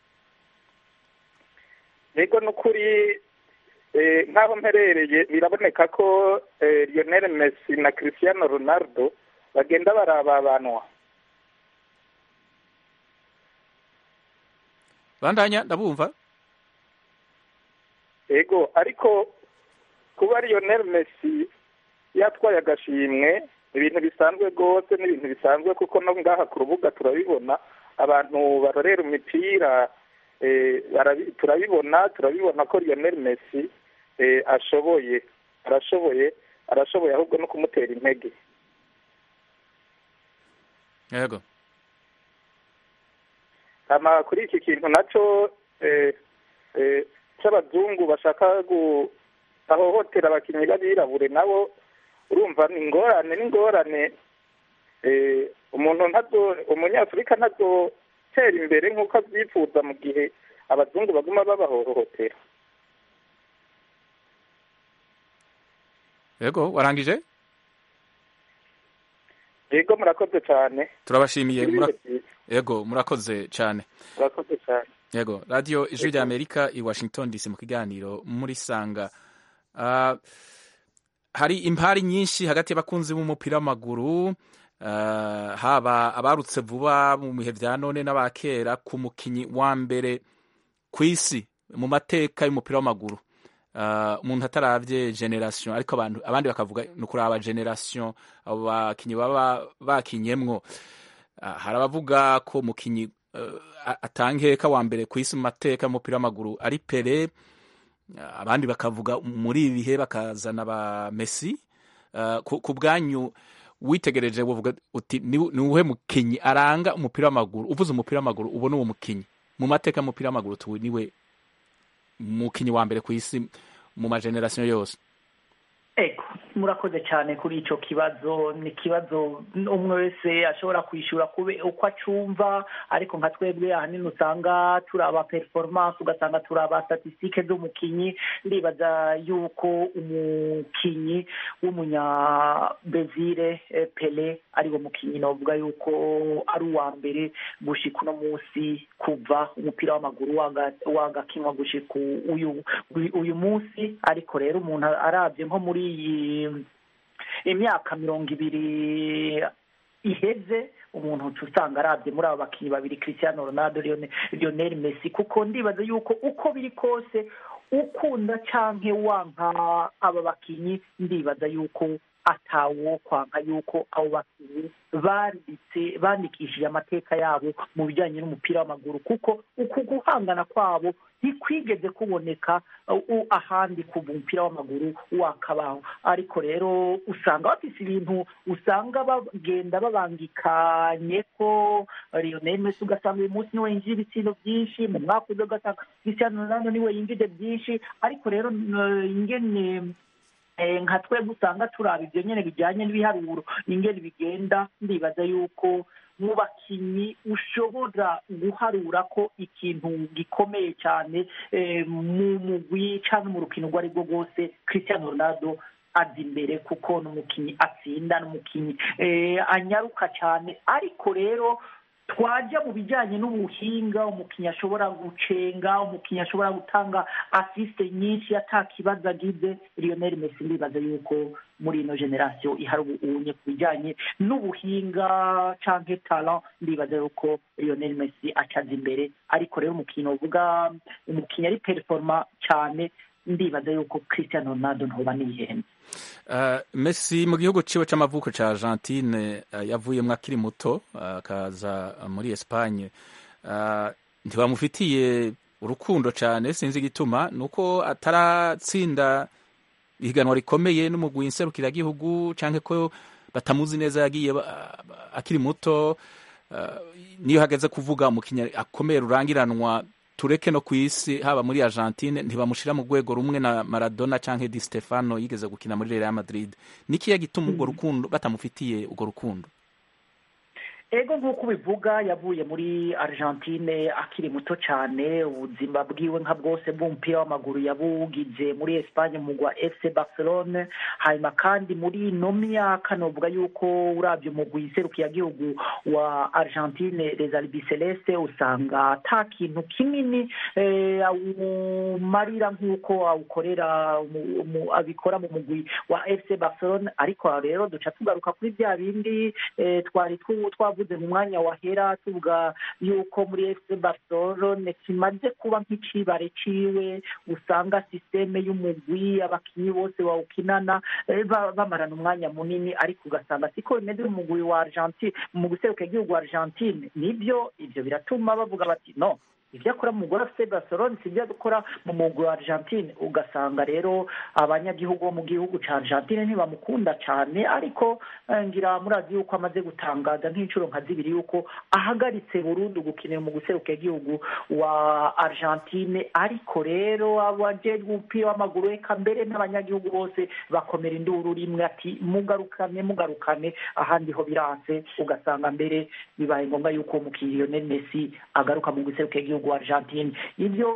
Yego n'ukuri nk'aho mperereye biraboneka ko Lionel Messi na Cristiano Ronaldo bagenda barababanwa. Bandanya ndabumva. Yego ariko kuba Lionel Messi yatwaye agashimwe ibintu bisanzwe gose n'ibintu bisanzwe kuko no ngaha ku rubuga turabibona abantu barorera imipira turabibona turabibona ko Lionel Messi ashoboye arashoboye arashoboye ahubwo no kumutera intege. Yego. Ama kuri iki kintu naco c'abazungu bashaka guhohotera abakinyi b'abirabure nabo urumva ni ingorane n'ingorane. Umuntu ntazo umunyafurika ntazo tera imbere nk'uko abyifuza mu gihe abazungu baguma babahohotera. Yego warangije? Yego murakoze cyane. Turabashimiye. Yego murakoze cyane. Murakoze cyane. Yego radio Ijwi rya Amerika i Washington D C mu kiganiro muri sanga. Uh, hari impari nyinshi hagati y'abakunzi b'umupira w'amaguru, uh, haba abarutse vuba mu bihe vya none n'abakera ku mukinyi wa mbere kw'isi mu mateka y'umupira w'amaguru. Umuntu uh, ataravye generation ariko abantu abandi bakavuga nukuraba generation abo bakinyi baba bakinyemwo. Uh, harabavuga ko mukinyi uh, atankeka wa mbere kw'isi mu mateka y'umupira w'amaguru ari Pele. Uh, abandi bakavuga muri ibihe bakazana ba Messi. Uh, ku bwanyu witegereje wovuga uti ni uhe mukinyi aranga umupira w'amaguru? Uvuze umupira w'amaguru ubona uwo mukinyi mu mateka y'umupira w'amaguru tu niwe mukinyi wa mbere kw'isi mu ma generation yose? Ego murakoze cyane kuri icyo kibazo. Ni ikibazo umwe wese ashobora kwishyura kube uko acumva, ariko nka twebwe ahanini usanga turaba performance, ugasanga turaba statistique z'umukinyi. Ndibaza yuko umukinyi w'umunyabezire Pele ari wo mukinyi novuga yuko ari uwa mbere gushika uno munsi kuva umupira w'amaguru wagakinwa gushika uyu uyu munsi. Ariko rero umuntu arabye nko muri iyi imyaka mirongo ibiri iheze, umuntu usanga arabye muri aba bakinnyi babiri Cristiano Ronaldo, Lionel Messi, kuko ndibaza yuko uko biri kose ukunda canke wanka aba bakinnyi, ndibaza yuko atawo kwanka yuko abo bakinnyi banditse bandikishije amateka yabo mu bijyanye n'umupira w'amaguru, kuko uku guhangana kwabo ntikwigeze kuboneka ahandi ku mupira w'amaguru wakabaho. Ariko rero usanga bafise ibintu usanga bagenda babangikanye ko Lionel Messi ugasanga uyu munsi niwe yinjije ibitsindo byinshi, mu mwaka uza ugasanga Cristiano Ronaldo niwe yinjije byinshi. Ariko rero ingene nka twebwe usanga turaba ibyo nyene bijyanye n'ibiharuro ingene bigenda, ndibaza yuko mu bakinyi ushobora guharura ko ikintu gikomeye cyane mu mugwi cyangwa mu rukino rwo ari rwo rwose Cristiano Ronaldo azi imbere, kuko n'umukinyi atsinda, n'umukinyi anyaruka cyane. Ariko rero twajya mu bijyanye n'ubuhinga, umukinnyi ashobora gucenga, umukinnyi ashobora gutanga asiste nyinshi atakibazo agize, Lionel Messi ndibaza yuko muri ino generation ihari ubunye ku bijyanye n'ubuhinga canke talent, ndibaza yuko Lionel Messi acaza imbere. Ariko rero umukinnyi uvuga umukinnyi ari performa cyane, ndibaza yuko Cristiano Ronaldo ntoba nihenze. Uh, Messi mu gihugu ciwe c'amavuko ca Argentine uh, yavuyemwo akiri muto akaza uh, muri Espagne. Uh, ntibamufitiye urukundo cane, sinzi igituma nuko ataratsinda ihiganwa rikomeye n'umugwi nserukiragihugu, canke ko batamuzi neza yagiye uh, akiri muto. Uh, niyo hageze kuvuga umukinnyi akomeye rurangiranwa tureke no kwisi haba muri Argentine ntibamushira mu rwego rumwe na Maradona canke Di Stefano yigeze gukina muri Real Madrid. Niki yagituma ubwo rukundo batamufitiye ubwo rukundo? Ego nk'uko bivuga yavuye muri Argentine akiri muto cyane, ubuzima bwiwe nka bwose bw'umupira w'amaguru yabugize muri Espagne mu gwa F C Barcelona. Hanyuma kandi muri ino myaka novuga yuko urabye mu gwiserukiye igihugu wa Argentine Les Albiceleste usanga ata kintu kinini eh, awumarira nk'uko awukorera abikora mu mugwi wa F C Barcelona. Ariko rero duca tugaruka kuri bya bindi eh, twari twa mu mwanya wahera tuvuga yuko muri F C Barcelona kimaze kuba nk'icibare ciwe, usanga systeme y'umugwi abakinyi bose bawukinana bamarana umwanya munini. Ariko ugasanga siko bimeze mu mugwi wa Argentine, mu guseruka igihugu wa Argentine. Nibyo ivyo biratuma bavuga bati no, ivyo akora mu F C Barcelona sivyo dukora mu mugwi wa Argentine. Ugasanga rero abanyagihugu bo mu gihugu ca Argentine ntibamukunda cyane. Ariko ngira murazi yuko amaze gutangaza nk'inshuro nka zibiri yuko ahagaritse burundu gukinira mu guseruka igihugu wa Argentine. Ariko rero abajejwe umupira w'amaguru eka mbere n'abanyagihugu bose bakomera induru rimwe ati mugarukane mugarukane, ahandi ho biranse. Ugasanga mbere bibaye ngombwa yuko umukinnyi Lionel Messi agaruka mu guseruka igihugu wa Argentine. Ivyo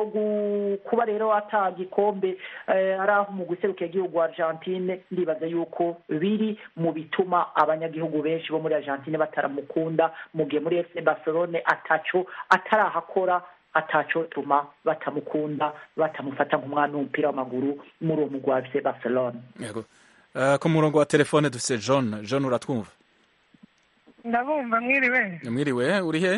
kuba rero atagikombe eh, ari aho mu guseruka igihugu wa Argentine, ndibaza yuko biri mu bituma abanyagihugu benshi bo muri Argentine bataramukunda, mu gihe muri F C Barcelona ataco atarahakora, ataco tuma batamukunda, batamufata nk'umwana w'umupira w'amaguru muri uwo mugwi wa F C Barcelona. Yego. Uh, ku murongo wa telefone dufise John. John uratwumva? Ndabumva. Mwiriwe. Mwiriwe, uri he?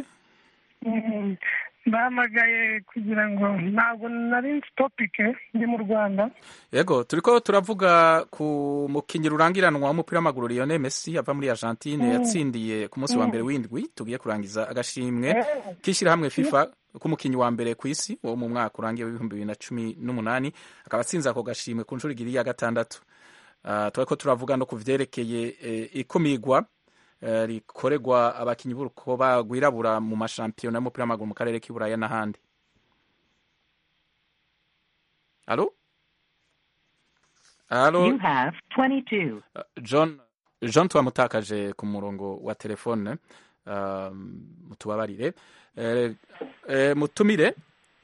Mm. Bahamagaye kugira ngo ntabwo nari topike ndi mu Rwanda. Yego, turiko turavuga ku mukinyi rurangiranwa w'umupira w'amaguru Lionel Messi ava muri Argentine. Mm. yatsindiye ku munsi mm. wa mbere w'indwi tugiye kurangiza agashimwe mm. kishira hamwe FIFA ku mukinyi wa mbere ku isi wo mu mwaka urangiye w'ibihumbi bibiri na cumi n'umunani, akaba atsinze ako gashimwe ku nshuro igiri ya gatandatu. Uh, turiko turavuga no kuvyerekeye eh, ikumigwa rikoregwa abakinyi b'uruko bagwirabura mu mashampiyona y'umupira w'amaguru mu karere k'iburaya n'ahandi. Allo Halo. You have twenty-two. Uh, John John twamutakaje ku murongo wa telefone um, mutubabarire eh, eh, mutumire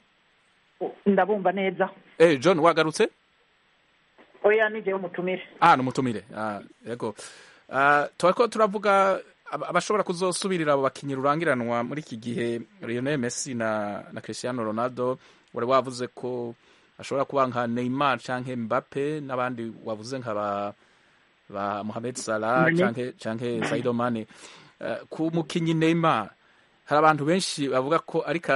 ndabumva neza eh, John wagarutse oya nije umutumire ah numutumire ah yego uh, twariko turavuga abashobora kuzosubirira abo bakinyi rurangiranwa muri iki gihe Lionel Messi na, na Cristiano Ronaldo wari wavuze ko ashobora kuba nka Neymar canke Mbappe n'abandi wavuze nka ba, ba Mohamed Salah canke canke Sadio Mane uh, ku mukinyi Neymar hari abantu benshi bavuga ko ariko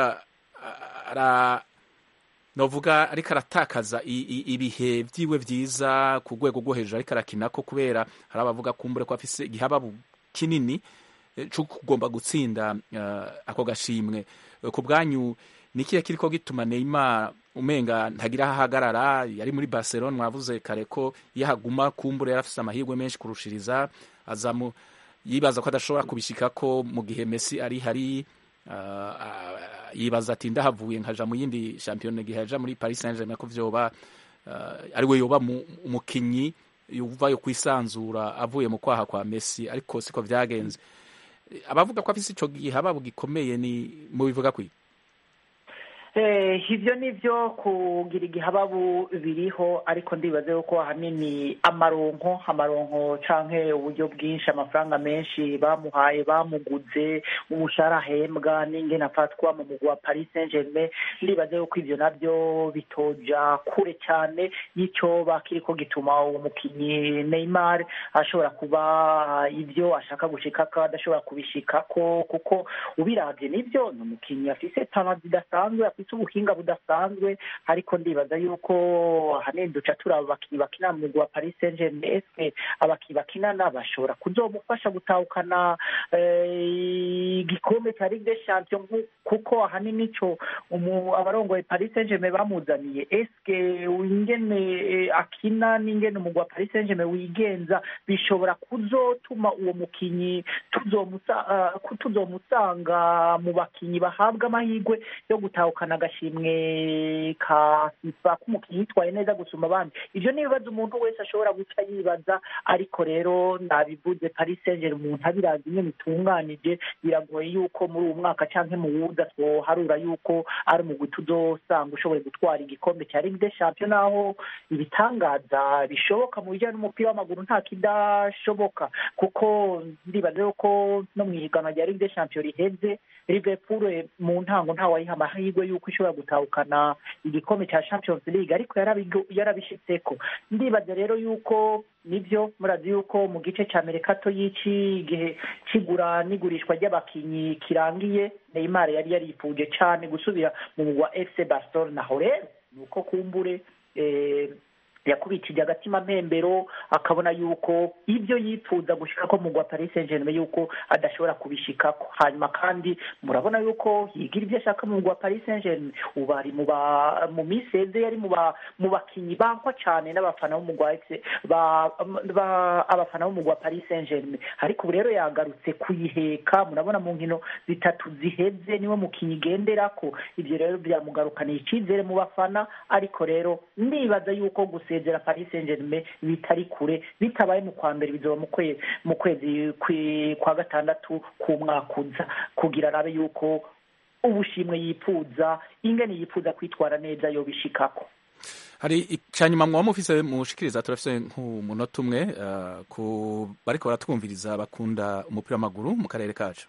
ara novuga ariko aratakaza ibihe vyiwe vyiza ku rwego rwo hejuru ariko arakina ko kubera hari abavuga kumbure ko afise igihababu kinini cyo kugomba gutsinda uh, ako gashimwe ku bwanyu nikiye kiriko gituma Neymar umenga ntagira hahagarara yari muri Barcelona mwavuze kare ko yahaguma kumbure yarafise amahirwe menshi kurushiriza azamu yibaza ko adashobora kubishika ko mu gihe Messi ari hari uh, uh, yibaza ati ndahavuye nkaja mu yindi champion gihe yaja muri Paris Saint-Germain ko vyoba uh, ari we yoba umukinyi yuvayo kwisanzura avuye mu kwaha kwa Messi ariko siko vyagenze abavuga ko afise ico gihababu gikomeye ni mu bivuga kwi Eh, hivyo nivyo kugira igihababu biriho ariko ndibaze yuko ahanini amaronko amaronko canke uburyo bwinshi amafaranga menshi bamuhaye bamuguze umushahara ahembwa n'ingene afatwa mu mugwi wa Paris Saint-Germain ndibaze yuko ivyo navyo bitoja kure cyane y'icyo bakiriko gituma uwo mukinyi Neymar ashobora kuba ivyo ashaka gushika ko adashobora kubishikako kuko ubiravye nivyo ni umukinyi afise talent idasanzwe ubuhinga budasanzwe ariko ndibaza yuko ahanini duca turaba abakinyi bakina mu mugwi wa Paris Saint-Germain ese abakinyi bakinana bashobora kuzomufasha gutahukana igikombe cya Ligue des Champions kuko ahanini ico abarongoye Paris Saint-Germain bamuzaniye eske ingene akina n'ingene umugwi wa Paris Saint-Germain wigenza bishobora kuzotuma uwo mukinyi tuzomusa uh, tuzomusanga mu bakinyi bahabwa amahirwe yo gutahukana agashimwe ka FIFA k'umukinyi yitwaye neza gusumba abandi ivyo ni ibibazo umuntu wese ashobora guca yibaza ariko rero ndabivuze Paris Saint-Germain umuntu abirazi nyene itunganije biragoye yuko muri uwo mwaka canke mu wuda twoharura yuko ari umugwi tuzosanga ushoboye gutwara igikombe cya Ligue des Champions naho ibitangaza bishoboka mu bijyanye n'umupira w'amaguru nta kidashoboka kuko ndibaza yuko no mu ihiganwa rya Ligue des Champions riheze Liverpool mu ntango nta wayiha amahirwe yuko ishobora gutahukana igikombe cya Champions League ariko yarabishitseko ndibaza rero yuko nivyo murazi yuko mu gice ca Amerika to yici igihe kigura n'igurishwa ry'abakinyi kirangiye Neymar yari yarifuje cyane gusubira mu mugwa F C Barcelona naho rero nuko kumbure eh yakubitije agatima mpembero akabona yuko ibyo yipfuza gushika ko mugwa Paris Saint-Germain yuko adashobora kubishikako hanyuma kandi murabona yuko yigira ibyo ashaka mu mugwa Paris Saint-Germain ubari mu ba mu miseze yari mu ba mu bakinyi bankwa cyane n'abafana b'umugwa ba, ba abafana b'umugwa Paris Saint-Germain ariko rero yagarutse kuyiheka murabona mu nkino zitatu ziheze niwe mukinyi genderako ibyo rero byamugarukaniye ikizere mu bafana ariko rero ndibaza yuko gusa sezera Paris Saint-Germain bitari kure bitabaye mu kwa mbere bizoba mu kwezi mu kwezi kwa gatandatu ku mwaka uza kugira arabe yuko ubushimwe yipfuza ingene yipfuza kwitwara neza yo bishikako hari icanyuma mwa mufise mushikiriza turafise nk'umunota umwe uh, ku bariko baratwumviriza bakunda umupira w'amaguru mu karere kacu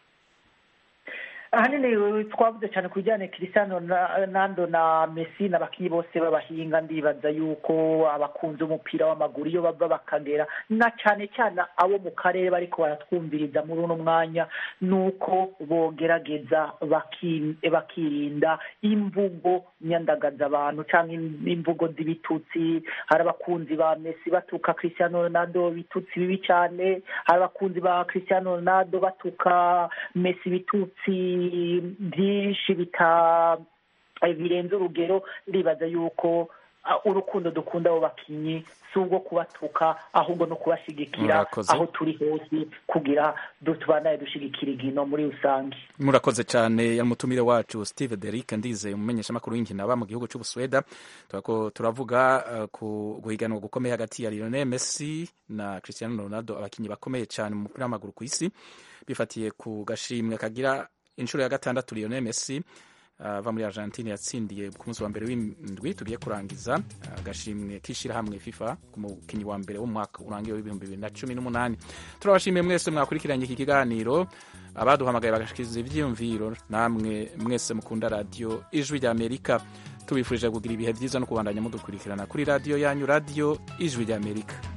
ahanini twavuze cyane ku bijyanye Cristiano Ronaldo na Messi n'abakinyi bose b'abahinga ndibaza yuko abakunze umupira w'amaguru iyo bava bakagera na cyane cyane abo mu karere bariko baratwumviriza muri uno mwanya nuko bogerageza bakirinda imvugo nyandagaza abantu cyangwa imvugo z'ibitutsi hari abakunzi ba Messi batuka Cristiano Ronaldo bitutsi bibi cyane hari abakunzi ba Cristiano Ronaldo batuka Messi bitutsi byinshi bita birenze urugero ndibaza yuko urukundo dukunda abo bakinyi si ubwo kubatuka ahubwo no kubashigikira aho turi hose kugira tubanaye dushigikira igino muri rusange. Murakoze cyane yamutumire wacu Steve Derrick Ndizeye umumenyesha makuru y'inkino aba mu gihugu cy'Ubusweda. Turako turavuga uh, ku guhiganwa gukomeye hagati ya Lionel Messi na Cristiano Ronaldo, abakinyi bakomeye cyane mu mupira w'amaguru ku isi, bifatiye ku gashimwe kagira inshuro ya gatandatu Lionel Messi ava muri Argentine yatsindiye ku munsi wa mbere w'indwi tugiye kurangiza agashimwe kishira hamwe FIFA ku mukinyi wa mbere w'umwaka urangiye w'ibihumbi bibiri na cumi n'umunani. Turabashimiye mwese mwakurikiranye iki kiganiro, abaduhamagaye bagashikiza ivyiyumviro, namwe mwese mukunda radio Ijwi rya Amerika. Tubifurije kugira ibihe byiza no kubandanya mudukurikirana kuri radio yanyu, radio Ijwi rya Amerika.